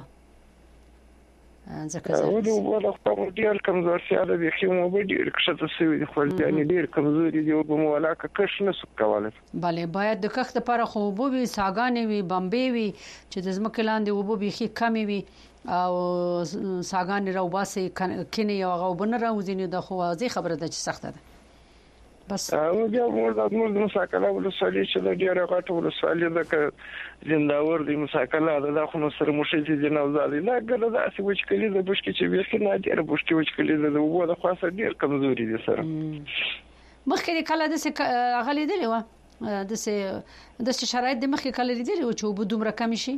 ځکه زه د وبو خپل ډیر کمزورتیا ده چې مو به ډیر کښته سوي دي خو ځان ډیر کمزوري دي او مو ولاکه کښ نه سو کولای bale باید د کښت لپاره خو وبو وي ساګانې وي بمبي وي چې د زمکه لاندې وبو بيخي کمی وي او ساګانې راوباسي کینه یو غوبنه راوځي د خو واضح خبره ده چې سخته ده بس او بیا موږ د موږ مساکله ولسوالۍ چې د ډیره غټه ولسوالۍ ده ک زنداور د مساکله ده خو نو سره مشې چې جنازه لا ګره ده چې وچ کلی د بشکې چې بیا نه ډیره بشکې وچ کلی ده وو د خاصه ډیر کمزوري دي سره مخکې کله د څه غلې دی و د څه د شرایط د مخکې کله دی او چې وبو دومره کم شي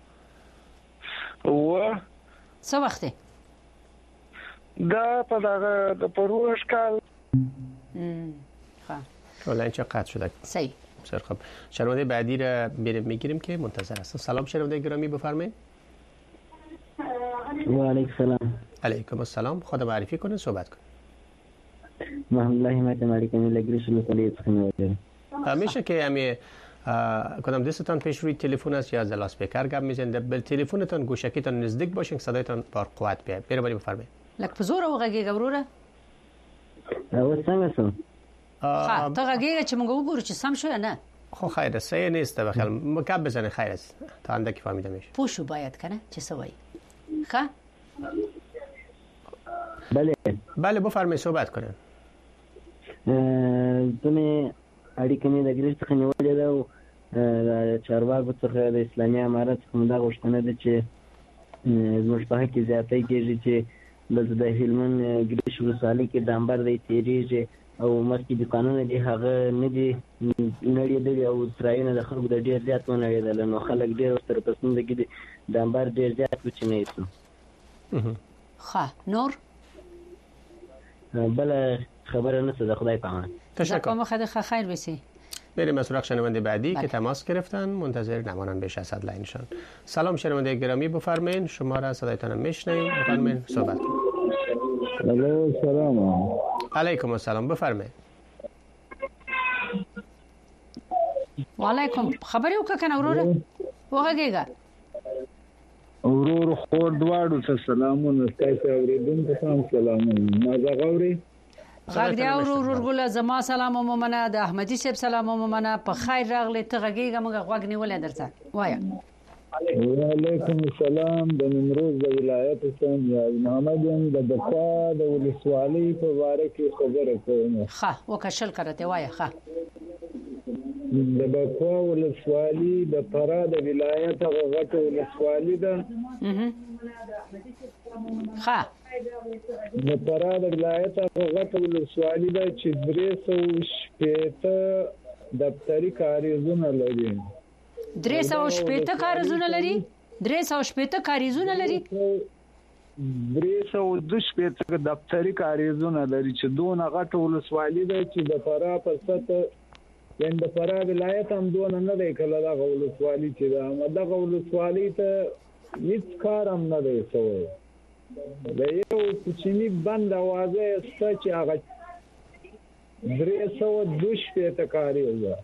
و څه وخت دا په دغه د پروش کال ولای چه قطع شده صحیح بسیار خوب شنونده بعدی را بریم میگیریم که منتظر هستن سلام شنونده گرامی بفرمایید و علیکم السلام علیکم السلام خود معرفی کنید صحبت کنید محمد الله حمایت مالکی لگریش لوکالی تخنیوی میشه که امی کدام دستتان پیش روی تلفن است یا از لاسپیکر گپ میزنید بل تلفنتان گوشکیتان نزدیک باشین صدایتان بار قوت بیاد بریم بریم بفرمایید لک پزور او غږی غوروره او څنګه سم ها ته غږی چې موږ وګورو چې سم شو نه خو خیر سه نیست بخیر مکب بزنه خیر است تا اندکی فهمیده میشه پوشو باید کنه چه سوی ها بله بله بفرمایید صحبت کنین تمه اړیکې نه د ګریس څخه نیولې ده او چارواکو څخه د اسلامي امارت څخه دا غوښتنه ده چې زموږ په حق کې زیاتې کېږي چې د هلمند ګریس ولسوالۍ کې ډامبر دی تیریږي او مخکې د قانون دی هغه نه دی نړیدلی او ترایونه د خلکو د ډېر زیات ونړېدل نو خلک ډېر ورسره پسنده کې دي ډامبر ډېر زیات کوچنی شو ښه نور بله خبره نشته د خدای په امان تشکر. مخد خیر بسی. بریم از سراغ شنونده بعدی بله. که تماس گرفتن، منتظر نمانن بیش از حد لاینشان. سلام شنونده گرامی، بفرمایید شما را صدایتان میشنویم، بفرمایید صحبت کنید. سلام علیکم السلام، بفرمایید. وعلیکم. خبرې وکړه کنه وروره وغږیږه. ورور خور دواړو ته سلامونه، تاسو اوریدونکو ته هم سلامونه. ما زغوري غږ دی ورور ګل، زما سلام ومنه، د احمدي صاحب سلام ومنه، په خیر راغلی. ته غږیږه موږ غوږ نیولې درته وایا. وعلیکم السلام. د نیمروز د ولایت سم یا محمد یم د بقا د ولسوالۍ په اړه کې خبره کوم. ښه وکشل کرته وایا. ښه د بقا ولسوالۍ د فراه د ولایت هغه غټه ولسوالۍ ده. ښه د فراه د ولایت هغه غټه ولسوالۍ ده چې درې سوه شپېته دفتري کاریزونه لري. درې سوه شپېته کاریزونه لري؟ درې سوه شپېته کاریزونه لري؟ درې سوه دوه شپېته دفتري کاریزونه لري چې دونه غټه ولسوالۍ ده چې د فراه په سطح یعنې د فراه ولایت هم دونه نه دی کله دغه ولسوالۍ چې ده. دغه ولسوالۍ ته هېڅ کار هم نه دی شوی. د یو کوچني بند اوازه شته چې هغه درې سوه دوه شپېته کاریز ده.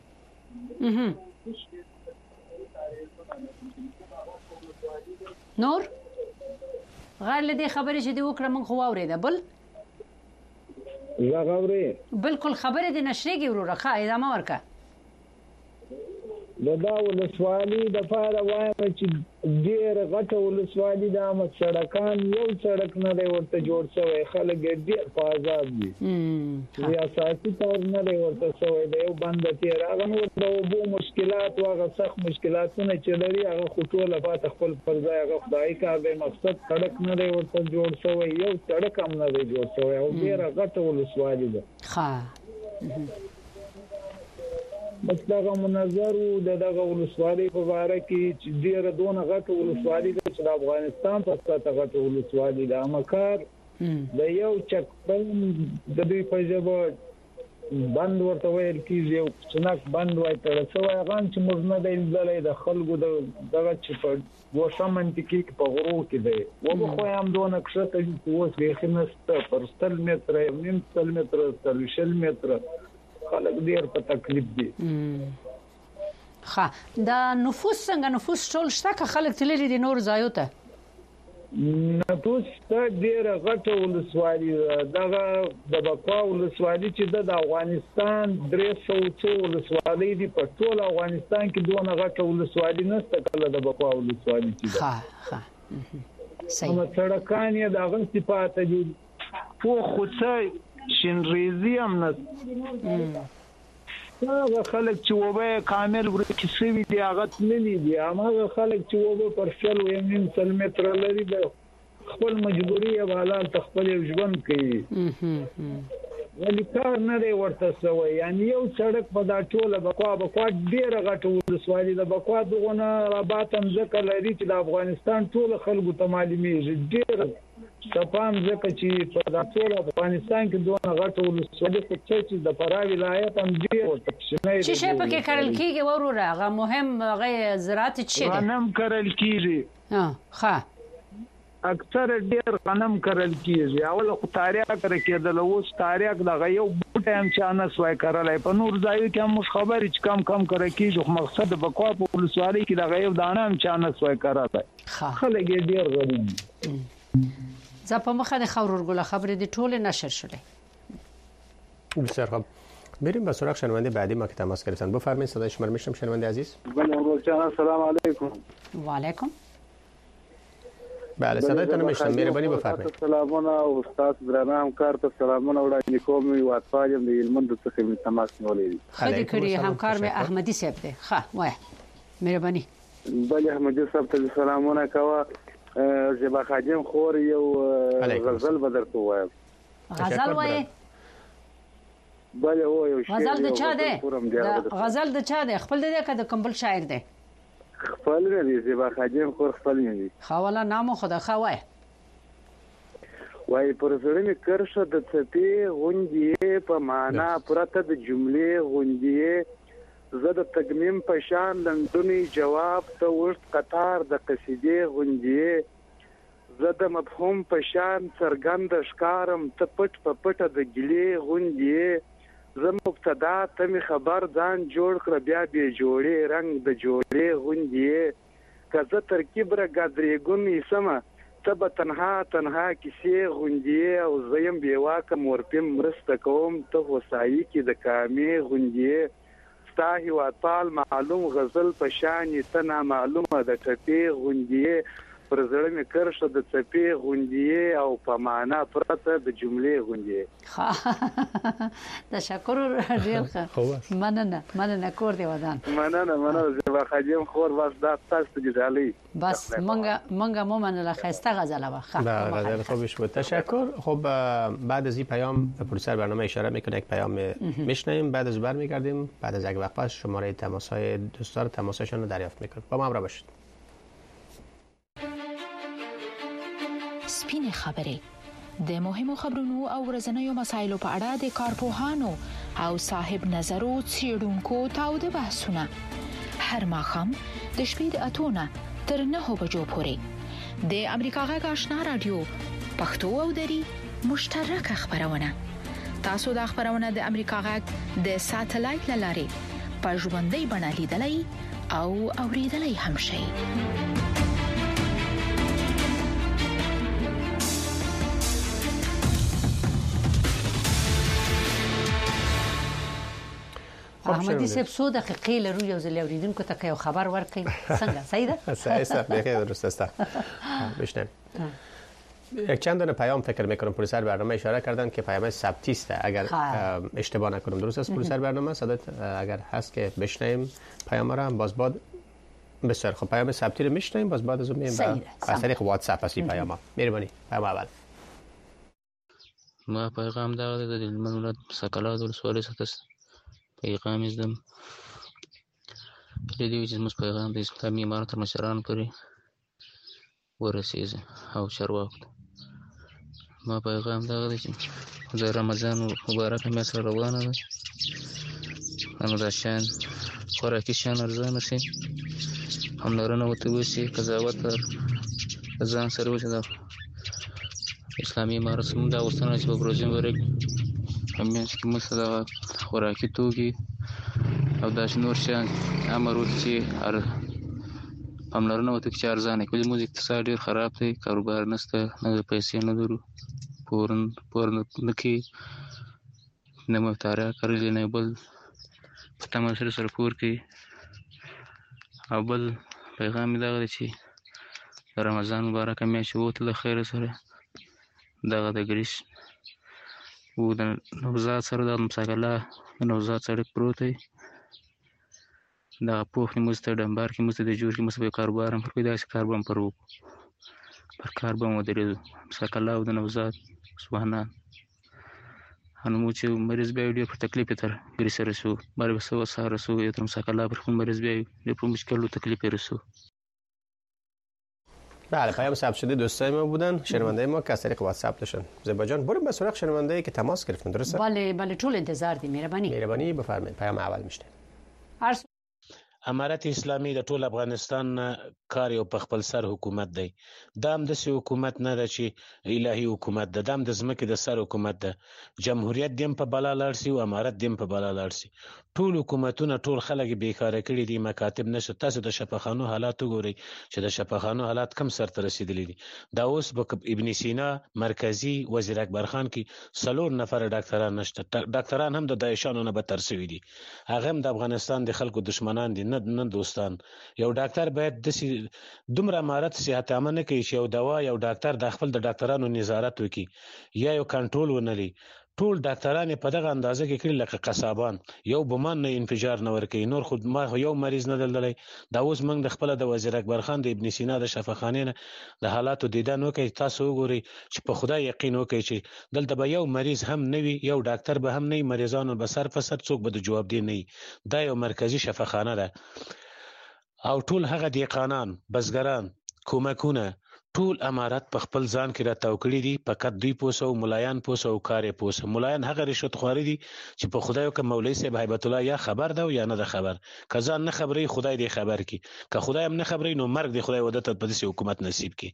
نور غیر له دې خبرې چې دی وکړه موږ خو واورېده. بل زه غوري بالکل خبره دې نشریږي وروره. ښه ادامه ورکړه. د دا ولسوالۍ دپاره وایم چې ډېره غټه ولسوالۍ ده، اما سړکان یو سړک نه دی ورته جوړ شوی. خلک یې ډېر په عذاب دي. اساسي طور نه دی ورته شوی. د یو بند تېر هغه نور د اوبو مشکلات او هغه سخت مشکلاتونه چې لري هغه خو ټوله پاته خپل پر ځای هغه خدایي کار دی. مقصد سړک نه دی ورته جوړ شوی، یو سړک هم نه دی جوړ شوی او ډېره غټه ولسوالۍ ده. ښه بس دغه منظر د دغه ولسوالۍ په اړه کې چې ډېره دونه غټه ولسوالۍ ده چې د افغانستان په سطح غټه ولسوالۍ ده. اما کار د یو چک د دوی په ژبه بند ورته ویل کېږي، یو کوچنک بند وایي تړل شوی. هغه هم چې موږ نه دی لیدلی د خلکو دغه چې په ګوښه منطقې کې په غرو کې دی. اوبه خو یې هم دونه کښته دي چې اوس بیخي نشته. پر سل متره، یو نیم سل متره، څلوېښت شل متره خلک ډېر په تکلیف دي. ښه د نفوس څنګه؟ نفوس ټول شته که خلک تللي دي نور ځایو ته؟ نفوس ته ډېره غټه ولسوالي ده. دغه د بقا ولسوالي چې ده د افغانستان درې سوه څو ولسوالۍ دي. په ټول افغانستان کې دونه غټه ولسوالي نشته کله د بقا ولسوالي چې ده. ښه ښه صحیح. اما سړکان یې د هغسې پاته دي. پوخ خو څه شینریزي هم نشته. هغه خلک چې اوبه کامل ورکې شوي دي هغه تللي دي. هماغه خلک چې اوبه پر شل او نیم سل متره لري د خپل مجبوري یې حالات خپل ژوند کوي. ولې کار نه دی ورته شوی. یعنې یو سړک په دا ټوله بقا بقا ډېره غټه ولسوالي ده. بقا دغونه رباط هم ځکه لري چې د افغانستان ټولو خلکو ته معلومېږي. ډېره تپام ځکه چې په دا ټول افغانستان کې دونه غټه ولسوالي خو څه چې د فراه ولایت هم ډېر ورته کوچنی دی. څه شی پکې کرل کېږي وروره؟ هغه مهم هغه زراعت څه دی؟ غنم کرل کېږي. ښه اکثر ډېر غنم کرل کېږي. اول خو تاریاک کرل کېدل، اوس تاریاک دغه یو بوټی هم چا نه سوی کرلی. په نور ځایو کې هم موږ خبرې چې کم کم کرل کېږي، خو مقصد د بقا په ولسوالۍ کې دغه یو دانه هم چا نه سوی کرلی. خلک یې ډېر غریب دي. زه په مخه د خورور ګل خبرې د ټوله نشر شده. بسیار خوب. بریم به سراغ شنونده بعدی ما که تماس گرفتن. بفرمایید صدای شما رو میشنم شنونده عزیز. بله روزجان سلام علیکم. و علیکم. بله صدایتون میشنم. مهربانی بفرمایید. سلامونه استاد درانه همکار ته سلامونه وړاندې کوم. یو اتفاقم د هلمند څخه می تماس نیولې. خدای کړی همکار مې احمدي صاحب دی. ښه وای مهرباني. بله احمدي صاحب ته سلامونه کوه. زیبا خادم خور یو غزل بدر تو وایم. غزل وای؟ بله و یو شعر. غزل د چا دی؟ غزل د چا دی؟ خپل دی که د کوم بل شاعر دی؟ خپل دی. زیبا خادم خور خپل دی. خواله نامو خدا خواه. وای پر زړه مې کرشه د څپې غوندې په معنا پرته د جملې غوندې زه د تګمیم په شان لندونی جواب ته ورت قطار د قصیدې غوندې زه د مفهوم په شان څرګند ښکارم ته پټ په پټه د ګلې غوندې زه مبتدا ته مې خبر ځان جوړ کړه بیا بې جوړې رنګ د جوړې غوندې که زه ترکیب را ګادرېګون ایسمه ته به تنها تنها کیسې غوندې او زه یم بېواکه مورپیم مرسته کوم ته هوسایي کې د کامې غوندې ستا هېوادپال معلوم غزل په شانې ته نامعلومه د ټپې غوندې پر زړه مې کرشه د څپې غوندې او په معنا پرته د جملې غوندې. تشکر ډېر ښه. مننه مننه کور دې ودان. مننه مننه زیبا خادم خور بس دا تاسو ته جالي بس منګه منګه مو مننه خسته غزل واخه. بله غزل خوبش بود. تشکر. خب بعد از این پیام پروسر برنامه اشاره میکنه یک پیام میشنیم بعد از برمیگردیم بعد از یک وقت پس شماره تماس‌های دوستان تماسشون رو دریافت میکنیم. با ما همراه باشید. سپینې خبرې د مهمو خبرونو او ورځنیو مسایلو په اړه د کارپوهانو او صاحب نظرو څېړونکو تاوده بحثونه هر ماښام د شپې د اتو نه تر نهو بجو پورې د امریکا غږ آشنا رادیو پښتو او دری مشترکه خبرونه. تاسو د خبرونه د امریکا غږ د ساتلایت لارې په ژوندۍ بڼه لیدلای او اوریدلای هم شئ. احمدی صاحب څو دقیقې لرو یو ځل اوریدونکو ته یو خبر ورکړئ. څنګه صحیح ده؟ صحیح است. بخیر درست است. بشنویم. یک چند دونه پیام فکر میکنم پروسر برنامه اشاره کردن که پیام ثبتی است اگر اشتباه نکنم. درست است پروسر برنامه صدات اگر هست که بشنویم پیام را باز بعد بسیار خب پیام ثبتی رو میشنویم باز بعد از اون میایم از طریق واتساپ است این پیام ها. مهربانی. پیام اول ما پیغام داده د هلمند ولایت سکلات ولسوالۍ څخه پیغام زدم په دې چې زموږ پیغام د اسلامي امارت تر مشرانو پورې ورسیږي او چارواکو ما پیغام دا دی چې د رمضان مبارک میاشت روانه ده نو دا شان خوراکي شیان ارزانه شي همدارنه ورته وشي قضاوت ځان سره وشي د اسلامي امارت څخه دا غوښتنه چې په پروژې ورک همیشه کې موږ دا خوراکي توکي او داسې نور شیان امر وکړي چې هر پاملرنه وکړي چې ارزانه کړي. زموږ اقتصاد ډېر خراب دی، کاروبار نشته، نه پیسې نه لرو، پور پور نه کوي، نه مفتاره کرلې نه بل په تمه سره سره پور کوي. او بل پیغام مې دغه دی چې د رمضان مبارکه میاشت ووتله خیر سره دغه د ګریش و د نوزاد سره د مساکله د نوزاد سړک پروت دی دغه پوخ کې موږ ته ډمبار کې موږ ته د جوړ کې موږ په کاروبار هم پر پیدا شي کار به هم پر وکړو پر کار به هم ودرېږو مساکله او د نوزاد سبحانان نو موږ چې مریض بیا ډېر په تکلیف تر ګریس رسو بار به سوه ساه رسو یا تر مساکله پر خون مریض بیا ډېر په مشکل و تکلیف رسو. بله پیام ثبت شده دوستای ما بودن شنونده ما که از طریق واتساپ داشتن. زیبا جان بریم به سراغ شنونده ای که تماس گرفتن درسته؟ بله بله طول انتظار دی. مهربانی مهربانی بفرمایید پیام اول میشته. عرض امارت اسلامي د ټول افغانستان کار یو په خپل سر حکومت دی. دا هم داسې حکومت نه ده چې الهي حکومت ده، دا هم د ځمکې د سر حکومت ده. جمهوریت دې هم په بلا لاړ سي او امارت دې هم په بلا لاړ سي. ټول حکومتونه ټول خلک بیکاره کړي دي، مکاتب نشته. تاسو د شفاخانو حالات وګورئ چې د شفاخانو حالات کم سر ته رسیدلي دي. دا اوس په ابن سینا مرکزی وزیر اکبر خان کې څلور نفر ډاکټران نشته. ډاکټران هم د داعشانو نه بدتر شوي دي. هغه هم د افغانستان د خلکو دشمنان دي. نه نه دوستان، یو ډاکټر باید د دومره امارت صحت عامه نه کوي چې یو دوا یو ډاکټر د خپل د ډاکټرانو نظارت وکړي یا یو کنټرول ونلي. ټول ډاکټران په دغه اندازه کې کړي لکه قصابان، یو بمان نه انفجار نه ورکوي. نور خود ما یو مریض نه دلدلی. دا اوس موږ د خپل د وزیر اکبر خان د ابن سینا د شفاخانې نه د حالاتو دیدن وکړي. تاسو وګورئ چې په خدای یقین وکړئ چې دلته به یو مریض هم نه وي، یو ډاکټر به هم نه وي، مریضانو به سر په سر څوک به د جواب دی نه وي. دا یو مرکزی شفاخانه ده او ټول هغه دیقانان، بزګران، کومکونه ټول امارات په خپل ځان کې را توکړي دي، فقط دوی پوسو ملایان پوسو او کارې پوسو. ملایان هغه رشوت خواري دي چې په خدای او که مولوی صاحب هیبت الله یا خبر ده یا نه ده خبر. که ځان نه خبري خدای دې خبر کی، که خدای هم نه خبري نو مرګ دې خدای ودت په دې حکومت نصیب کی.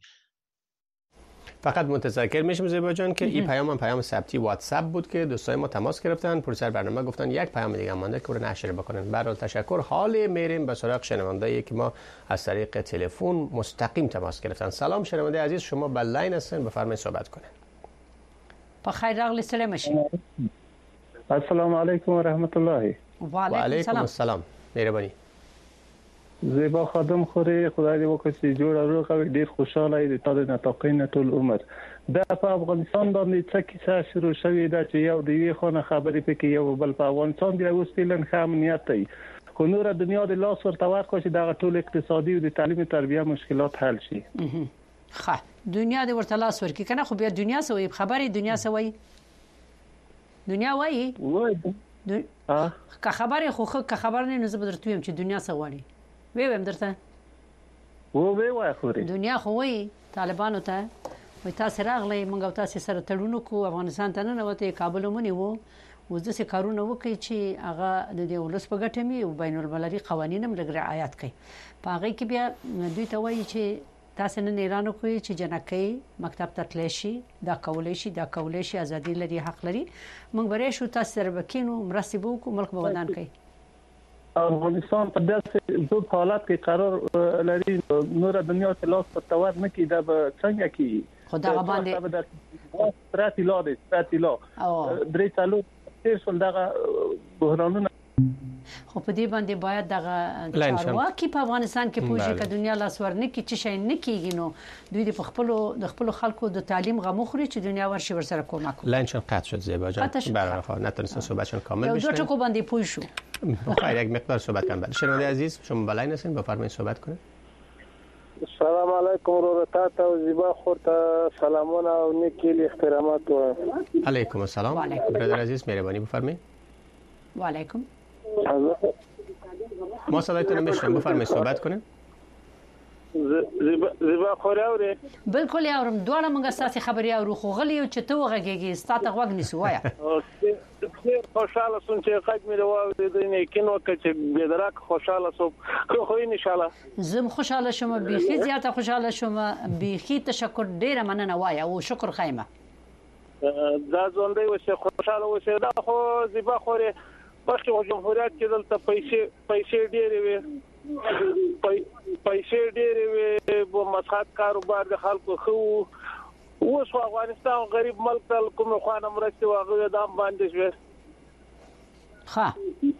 فقط متذکر میشم زیبا جان که این پیام هم پیام ثبتی واتساپ بود که دوستای ما تماس گرفتن، پروسر برنامه گفتن یک پیام دیگه مونده که رو نشر بکنن. برای تشکر. حال میریم به سراغ شنونده‌ای که ما از طریق تلفن مستقیم تماس گرفتن. سلام شنونده عزیز، شما با لاین هستین، بفرمایید صحبت کنین. بخیر راغلی سلام شي. السلام علیکم و رحمت الله. و علیکم السلام. مهربانی. زیبا خادم خوري خدای دې وکړي چې جوړ او روغ ډیر خوشاله دي تاسو نه تاقین ټول عمر. دا په افغانستان باندې څه کیسه شروع شوې ده چې یو د وی خونه خبرې پکې یو بل په افغانستان دی اوس فعلا خامنیت دی. خو نور دنیا د لاس ورته ورکړي چې دا ټول اقتصادي او د تعلیم تربیه مشکلات حل شي. ښه دنیا د ورته لاس ورکړي کنه، خو بیا دنیا سوې خبرې دنیا سوې دنیا وایي وای ها که خبرې خو که خبر نه نو زه بدرته ویم چې دنیا سوالي وی ویم درته و وی وای خوري دنیا خو وی طالبانو ته وای تاسو راغلی موږ او تاسو سره تړونو کو افغانستان ته نه وته کابل مونږ وو وځه سه کارونه وکړي چې هغه د دې ولس په ګټه می او بین المللي قوانین هم لګره آیات کوي. په هغه کې بیا دوی ته وایي چې تاسو نه ایران کوي چې جنکې مکتب ته تللی شي، دا کولای شي دا کولای شي ازادي لري حق لري. موږ برې شو تاسو سره بکینو مرستې وکړو ملک به ودان کوي. افغانستان په داسې ځو حالات کې قرار لري نور دنیا ته لاس په تور نه کې دا به څنګه کې خدا باندې ستراتي لا دي ستراتي لا درې چالو تیر څول دغه بحرانونه خو په دې باندې باید دغه چارواکي په افغانستان کې پوښي چې دنیا لاس ورنه کې چې شي نه کېږي نو دوی د خپل د خپل خلکو د تعلیم غو مخري چې دنیا ورشي ورسره کومک کوي. لنشن قطع شد زیبا جان برای خواهد نتونستن صحبتشون کامل بشه. دو تا کو باندې پوه شو. بخیر یک مقدار صحبت کنم. شنونده عزیز شما بلاین هستین بفرمایید صحبت کنید. السلام علیکم ورحمت الله و زیبا خورتا سلامونه او نیکی احترامات و علیکم السلام. برادر عزیز مهربانی بفرمایید. و علیکم. ما صدایتون میشنم بفرمایید صحبت کنید. زیبا زیبا خوري اوري بالکل اورم دواړه موږ ستاسو خبري اورو خو غلی چې ته وغږیږي ستاسو غوږ نیسو وایا ډېر خوشاله سم چې خج مې راوړې د نه کینو چې بدراک خوشاله سم خو ان شاء الله زم خوشاله شوم بيخي زیاته خوشاله شوم بيخي تشکر ډیره مننه وایا او شکر خیمه دا ځوندې وشه خوشاله وشه دا خو زیبا خوري پښتو جمهوریت کې دلته پیسې پیسې ډېرې وي پیسې ډېرې وي په مسخات کاروبار د خلکو خو اوس افغانستان غریب ملک تل کوم خوانه مرسته واغې دام باندې شوه ها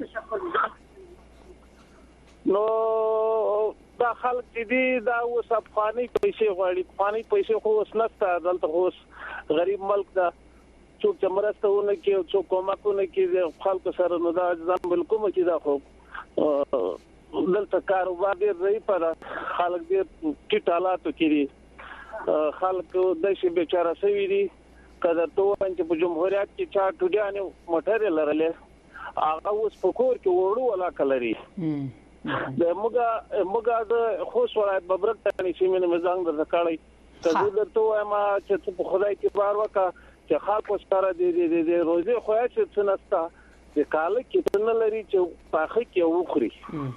نو دا خلک دې دا اوس افغاني پیسې غواړي افغاني پیسې خو اوس نشته دلته اوس غریب ملک دا څوک چې مرسته ونه کوي څوک کومکونه کوي خلکو سره نو دا ځم بالکل چې دا خو دلته کاروبار ډېر ضعیف ده خلک ډېر ټیټ حالاتو کې دي خلک د شي بیچاره سوي دي کله ته چې په جمهوریت کې چا ټوډیانه موټر لرلې هغه اوس په کور کې وړو ولا کلري د موګه موګه د خوش ولایت ببرک ته چې مې مزنګ درکړی ته درته ما چې په خدای کې بار وکا چې خلکو سره دې دې روزي خو چې څنستا د کال کې تنه لري چې پاخه کې وخوري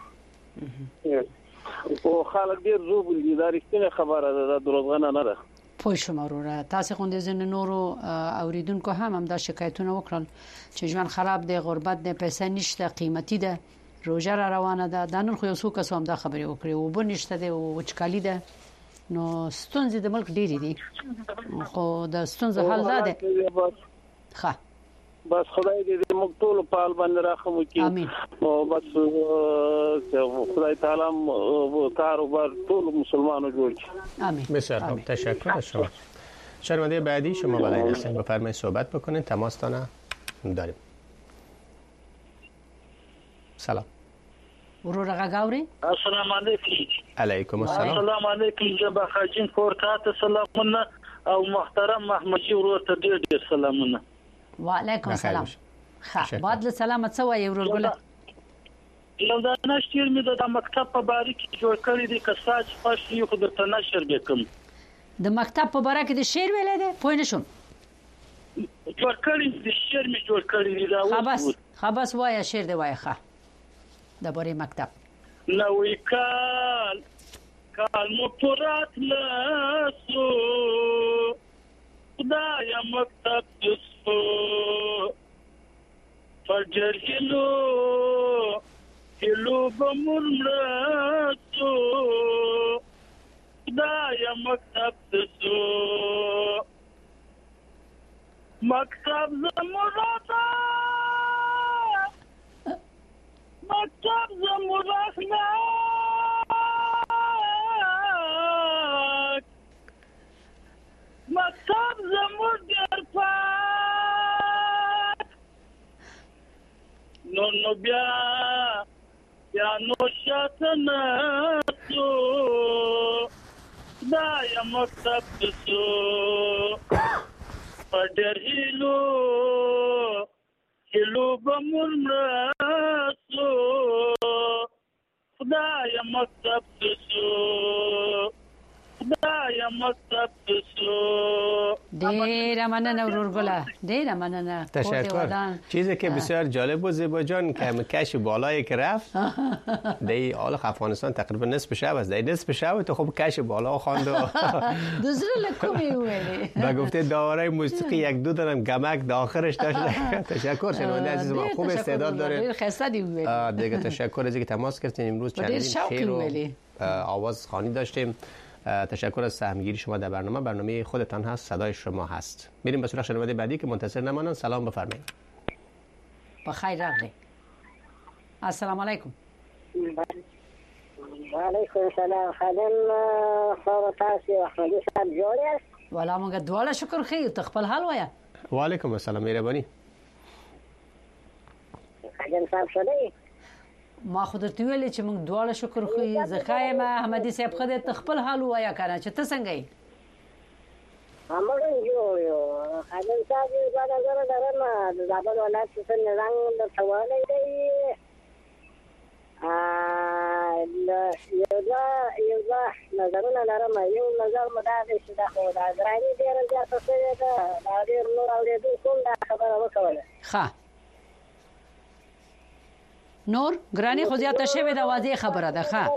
او خلک ډیر زوبل دي دا رښتینه خبره ده دروغجن نه ده. پوه شم وروره تاسو خوند زین نورو اوریدونکو هم هم دا شکایتونه وکړل چې ژوند خراب دی غربت دی پیسې نشته قیمتي ده روزه را روانه ده د نن خو یو څو کس هم دا خبرې وکړي او بل نشته دی او وچکالي ده نو ستونزې د ملک ډېری دي خو د ستونزې حل ده ده ښه بس خدای دې موږ ټول په حال باندې راخم وکړي امين او بس خدای تعالی کاروبار ټول مسلمانانو جوړ کړي امين بسیار خوب تشکر از شما. شنونده بعدی شما بلاین هستین بفرمایید صحبت بکنید تماس تانه داریم. سلام ورور غاوري السلام علیکم. علیکم السلام. السلام علیکم جبا خاجین کورته سلامونه او محترم محمدي ورور ته ډېر ډېر سلامونه. وعلیکم السلام. ښه بعد له سلامت سو ای ورور ګل یو دا نشتیر می د مکتب په باره کې جوړ کړی دی که ساج پښې خو د تنشر وکم د مکتب په باره کې د شعر ویلې ده پوه نه شوم جوړ کړی د شعر می جوړ کړی دی دا خبس خبس وایا شعر دی وایا ښه د بوري مکتب نوې کال کال مو پرات لاسو خدایا مکتب تسو فجر هلو هلو بمرمراتو خدایا مکتب تسو مکتب زموراتا مکتب زمورخنا مکتب زمور در پاک نو نو بیا بیا نو شاتناتو دایا مکتب تسو پدر هلو هلو بمرمراتو خدایا مکتب تسو خدایا مکتب تسو ډیر مننه ورور ګله ډیر مننه تشکر چیزی که بسیار جالب بود زیبا جان که کش بالایی که رفت دی حال افغانستان تقریبا نصف شب است دی نصف شب تو خب کش بالا خواند و دوزر لکومی ویلی و گفته داوره موسیقی یک دو دارم گمک داخلش داشت تشکر شنونده عزیز ما خوب استعداد داره خسته دی ویلی دیگه تشکر از اینکه تماس گرفتین امروز چندین شعر و آواز خوانی داشتیم تشکر از سهمگیری شما در برنامه برنامه خودتان هست صدای شما هست میریم به سراغ شنونده بعدی که منتظر نمانند سلام بفرمایید بخیر راغلی السلام علیکم وعلیکم السلام خادم خو تاسو احمدی صاحب جوړ یاست ولا موږ دواړه شکر خو ته خپل حال وایا وعلیکم السلام مهرباني خادم صاحب شدی ما خود ته ویل چې موږ دواړه شکر خو زخایم احمدی صاحب خو ته خپل حال وایا کنه چې ته څنګه یې امر جوړ یو خادم صاحب دا نظر درنه د زابل ولایت څخه نظام د سوالې دی ا یو دا یو دا نظرونه لرم یو نظر مدافع شي دا خو دا دراني ډیر زیات څه ده دا ډیر نور اورېدو کوم دا خبره وکوله ښه نور ګرانی خو زیاته شوی دا واضح خبره ده ښه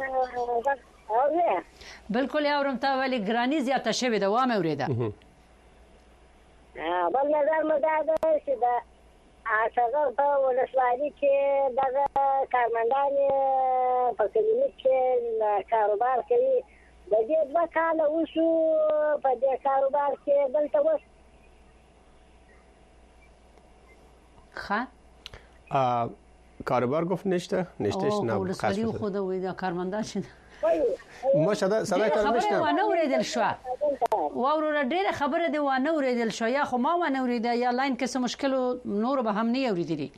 بالکل اورم ته ولی ګرانی زیاته شوی دا وامه اوریده ا بل نظر مدافع شي دا اڅه په ولسوالۍ کې د کارمندان په کلینیک کې کاروبار کوي د دې دوه کاله وشو په دې کاروبار کې دلته وس ښه کاروبار گفت نشته نشتهش نه ولسوالۍ خود وې دا کارمندان شي ما صدا صدای ته نشته خبره ونه اوریدل شو واورو ډیره خبره دی ونه اوریدل شو یا خو ما ونه اوریده یا لاین کې څه مشکل نور به هم نه اوریدلی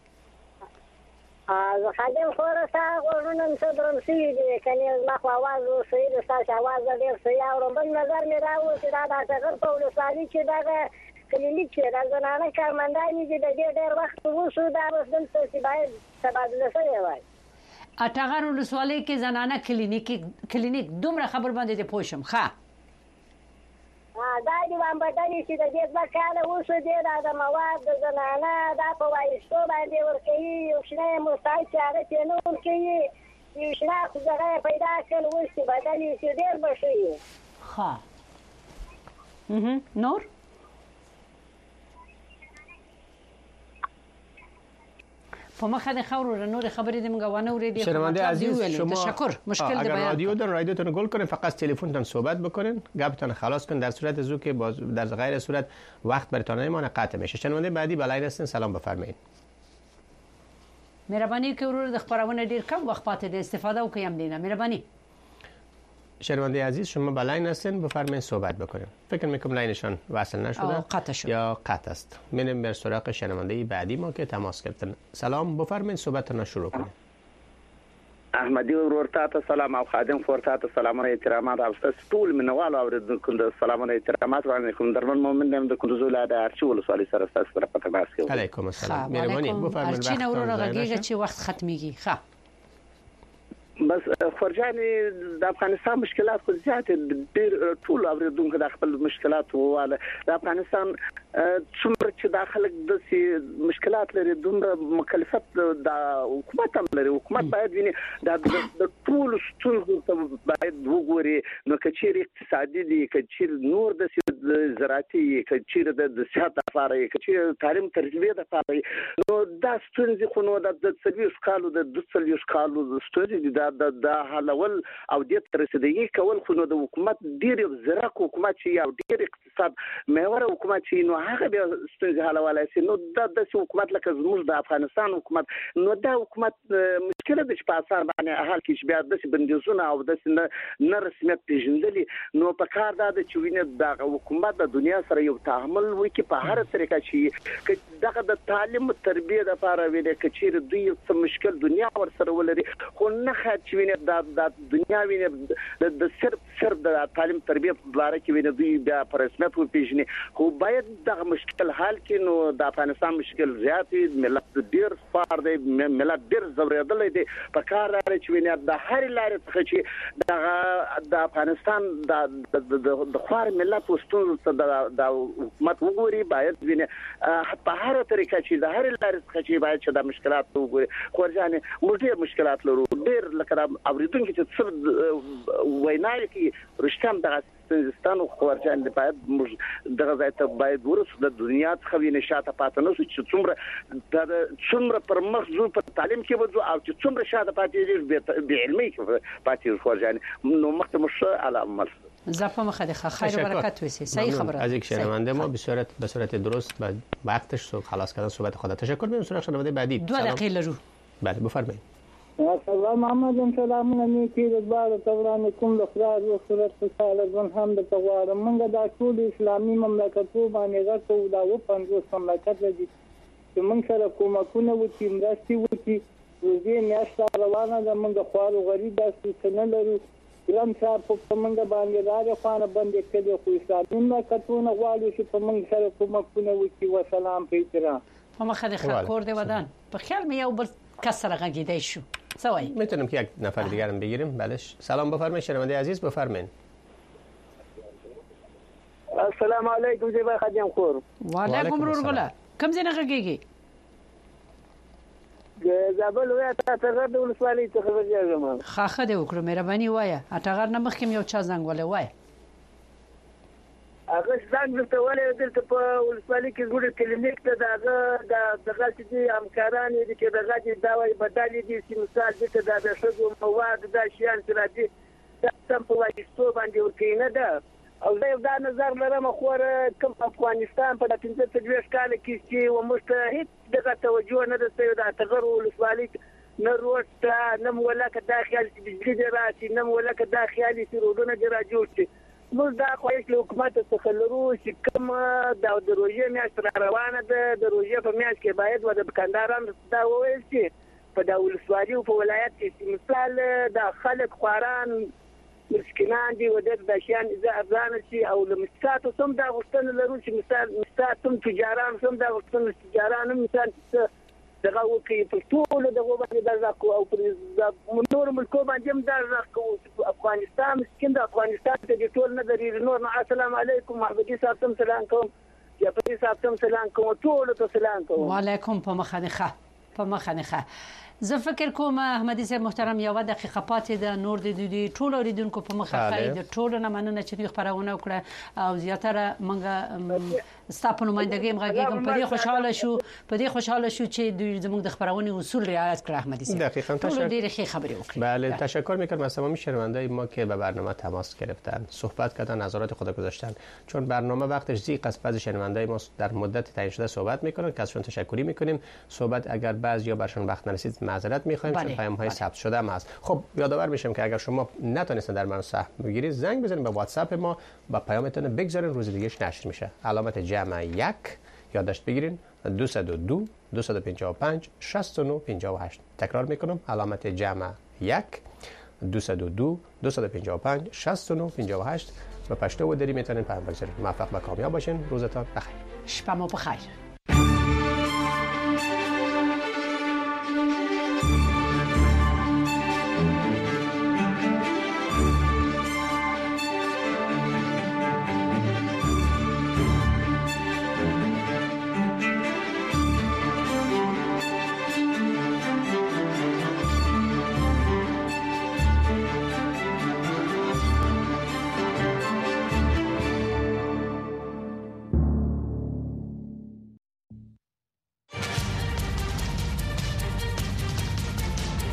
ا خادم خورسا ورونن څه درم سي دي کني ما خو आवाज وسې د تاسو आवाज ډیر سي اورم بل نظر مې راو چې دا د څنګه په ولسوالۍ کې دا کلینیک چې دا زنانه کارمندان دي د ډېر ډېر وخت وشو دا بس دلته چې باید تبادله شوی وای اټغر ولسوالۍ کې زنانه کلینیک کلینیک دومره خبر باندې ته پوښم ښه دا دی وان بدلی چې د دې ځکه کاله وشو دی دا د مواد د زنانه دا په وایستو باندې ورکوي یو شنه مستعد چې هغه ته نه ورکوي یو شنه خو هغه پیدا کړل اوس چې بدلی چې ډېر بشي ښه نور په مخه د خبرو نور خبرې د موږ ونه ورېدې شنونده عزیز شما تشکر مشکل اگر رادیو دارن رادیوتون گل کنین فقط تلفنتون صحبت بکنین گپتون خلاص کن در صورت زو که در غیر صورت وقت براتون نمیمونه قطع میشه شنونده بعدی بلای هستین سلام بفرمایید مهرباني که ورور د خبرونه ډیر کم وخت پاتې د استفاده وکیم دینه مهرباني شنونده عزیز شما با لاین هستین بفرمایید صحبت بکنیم فکر میکنم لاینشان وصل نشده قطع شد یا قطع است میریم به سراغ شنونده بعدی ما که تماس گرفتن سلام بفرمایید صحبتتون شروع کنید احمدی ورور تاسو سلام او خادم خور تاسو سلامونه احترامات او ټول منوال اوریدونکو د سلامونه احترامات باندې کوم درمن مومن د کندوز ولایت ارچی ولسوالۍ سره تاسو سره په تماس کې علیکم السلام مهرباني بفرمایید ارچی نور راګیږي چې وخت ختميږي ښه بس خورجان د افغانستان مشکلات خو زیات ډیر ټول اوریدونکو د خپل مشکلات واله د افغانستان څومره چې داخله د مشکلات لري دومره مکلفت د حکومت هم لري حکومت باید ویني د ټول ستونزو ته باید وګوري نو کچیر اقتصادي دي کچیر نور د زراعتي کچیر د صحت لپاره کچیر تعلیم تربیه لپاره نو دا ستونزې خو نو د سرویس کالو د دوه کالو ستونزې د د حلول او د ترسیدګي کول خو نو د حکومت ډیر زراعت حکومت چې یو ډیر اقتصاد محور حکومت چې نو هغه به ستونزې حلولای شي نو د حکومت لکه زموږ د افغانستان حکومت نو دا حکومت مشکله د په اثر باندې حل کې بیا د بندیزونه او د نه رسمیت پیژندلې نو په کار دا د چوینه د حکومت د دنیا سره یو تعامل وکي په هر طریقه چې دغه د تعلیم تربیه لپاره ویل کچیر دوی څه مشکل دنیا ور سره ولري خو نه چوینه د دنیا وینه د صرف صرف د تعلیم تربیه په اړه کې وینه دوی بیا پر رسمیت و پیژني خو باید دغه مشکل حل کړي نو د افغانستان مشکل زیات ملت ډیر فار دی ملت ډیر زوریدل دی په کار راځي چې وینه د هر لارې څخه چې د د افغانستان د د خوار ملت وستون د حکومت وګوري باید وینه په هر طریقه چې د هر لارې څخه چې باید چې د مشکلات وګوري خو ځانه موږ ډیر مشکلات لرو ډیر لکه اوریدونکو چې څه وینای کی رښتام د افغانستان خو ورجان دی باید دغه ځای ته باید ورسو د دنیا څخه وینې شاته پاتې نه شو چې څومره د څومره پر مخ زو په تعلیم کې وځو او چې څومره شاته پاتې دي علمي پاتې خو ورجان نو مخته مشه علامه زفا مخدخه خیر و برکت ویسی صحیح خبره از یک شنونده ما به صورت به صورت درست بعد وقتش رو خلاص کردن صحبت خدا تشکر می‌کنم سراغ شنونده بعدی دو دقیقه رو بله بفرمایید سلام محمد سلامونه نیکی د بار توران کوم د خدای او صورت په سال ځن هم د تغوار منګه د ټول اسلامي مملکتو باندې غوښتو دا و پنځه مملکت دي چې موږ سره کومکونه و چې مرستي و چې روزي میاشت روانه ده موږ خوارو غریب داسې نه لرو ګرام صاحب په موږ باندې راځي خانه باندې کړي خو اسلامي مملکتونه غواړي چې په موږ سره کومکونه و چې وسلام په احترام ما خدای خور دی ودان په خیال می یو بل کسر غگیده شو سوای میتونم که یک نفر دیگر هم بگیریم بلش سلام بفرمایید شنونده عزیز بفرمایید السلام علیکم جناب خادم خور و علیکم رورګلا کوم ځای نه غږیږي زابل وای ته د ولسوالۍ څخه ورځم خاخه دې وکړو مهرباني وای اټغر نه مخکې یو چا زنګ ولې وای هغه څنګه ته ولې دلته په ولسوالۍ کې ګورې کلینیک ته دغه د دغه چې همکاران دي چې دغه د دوايي بدلې دي چې مثال دې ته د شګو مواد د شیان چې راځي تم په وایستو باندې ورکینه ده او زه دا نظر لرم خو کوم افغانستان په پنځه څلوېښت کال کې چې ومشته هیڅ دغه توجه نه ده د تغیر ولسوالۍ نه روټ نه ولکه داخل چې بجلی راځي نه ولکه داخلي چې روډونه جوړ جوړ موږ دا خواهش له حکومت څخه لرو چې کوم د دروژې میاشت را روانه ده د دروژې په میاشت کې باید و د دکاندارانو دا وویل چې په د ولسوالۍ او په ولایت کې مثال د خلک خواران مسکینان دي و د شیان ارزانه شي او له مسکاتو سم دا غوښتنه لرو چې مثال مسکاتو تجاران سم دا غوښتنه تجاران مثال دغه وکي په ټول دغه باندې درځو او په نور ملکو باندې هم درځو افغانستان مسکین د افغانستان ته ټول نه دري نور السلام علیکم محمدي صاحب تم سلام کوم یا په صاحب تم سلام کوم ټول ته سلام کوم وعلیکم په مخنخه په مخنخه زه فکر کوم احمدي صاحب محترم یو دقیقه پاتې د نور د دوی ټول اوریدونکو په مخه خای د ټول نه مننه چې دوی خبرونه وکړه او زیاتره منګه ستاسو نمائندګي مغږیږم په دې خوشاله شو په دې خوشاله شو چې دوی زموږ د خبرونه اصول رعایت کړ احمدي صاحب دقیقاً تشکر ډیره ښه خبري وکړه بله تشکر میکنم از تمام شنوندای ما که به برنامه تماس گرفتن صحبت کردن نظرات خود گذاشتن چون برنامه وقتش زیق است بعضی شنوندای ما در مدت تعیین شده صحبت میکنن که ازشون تشکری میکنیم صحبت اگر بعضیا برشون وقت نرسید معذرت میخوایم چون پیام های ثبت شده هم هست خب یادآور میشم که اگر شما نتونستین در من سهم بگیرید زنگ بزنید به واتساپ ما با پیامتون بگذارین روز دیگهش نشر میشه علامت جمع یک یادداشت بگیرین دو صفر دو دو پنج پنج شصت و نه پنجاه و هشت تکرار میکنم علامت جمع یک دو صفر دو دو پنج پنج شصت و نه پنجاه و هشت و پشتو و دری میتونین پیام بگذارین موفق و کامیاب باشین روزتان بخیر شب ما بخیر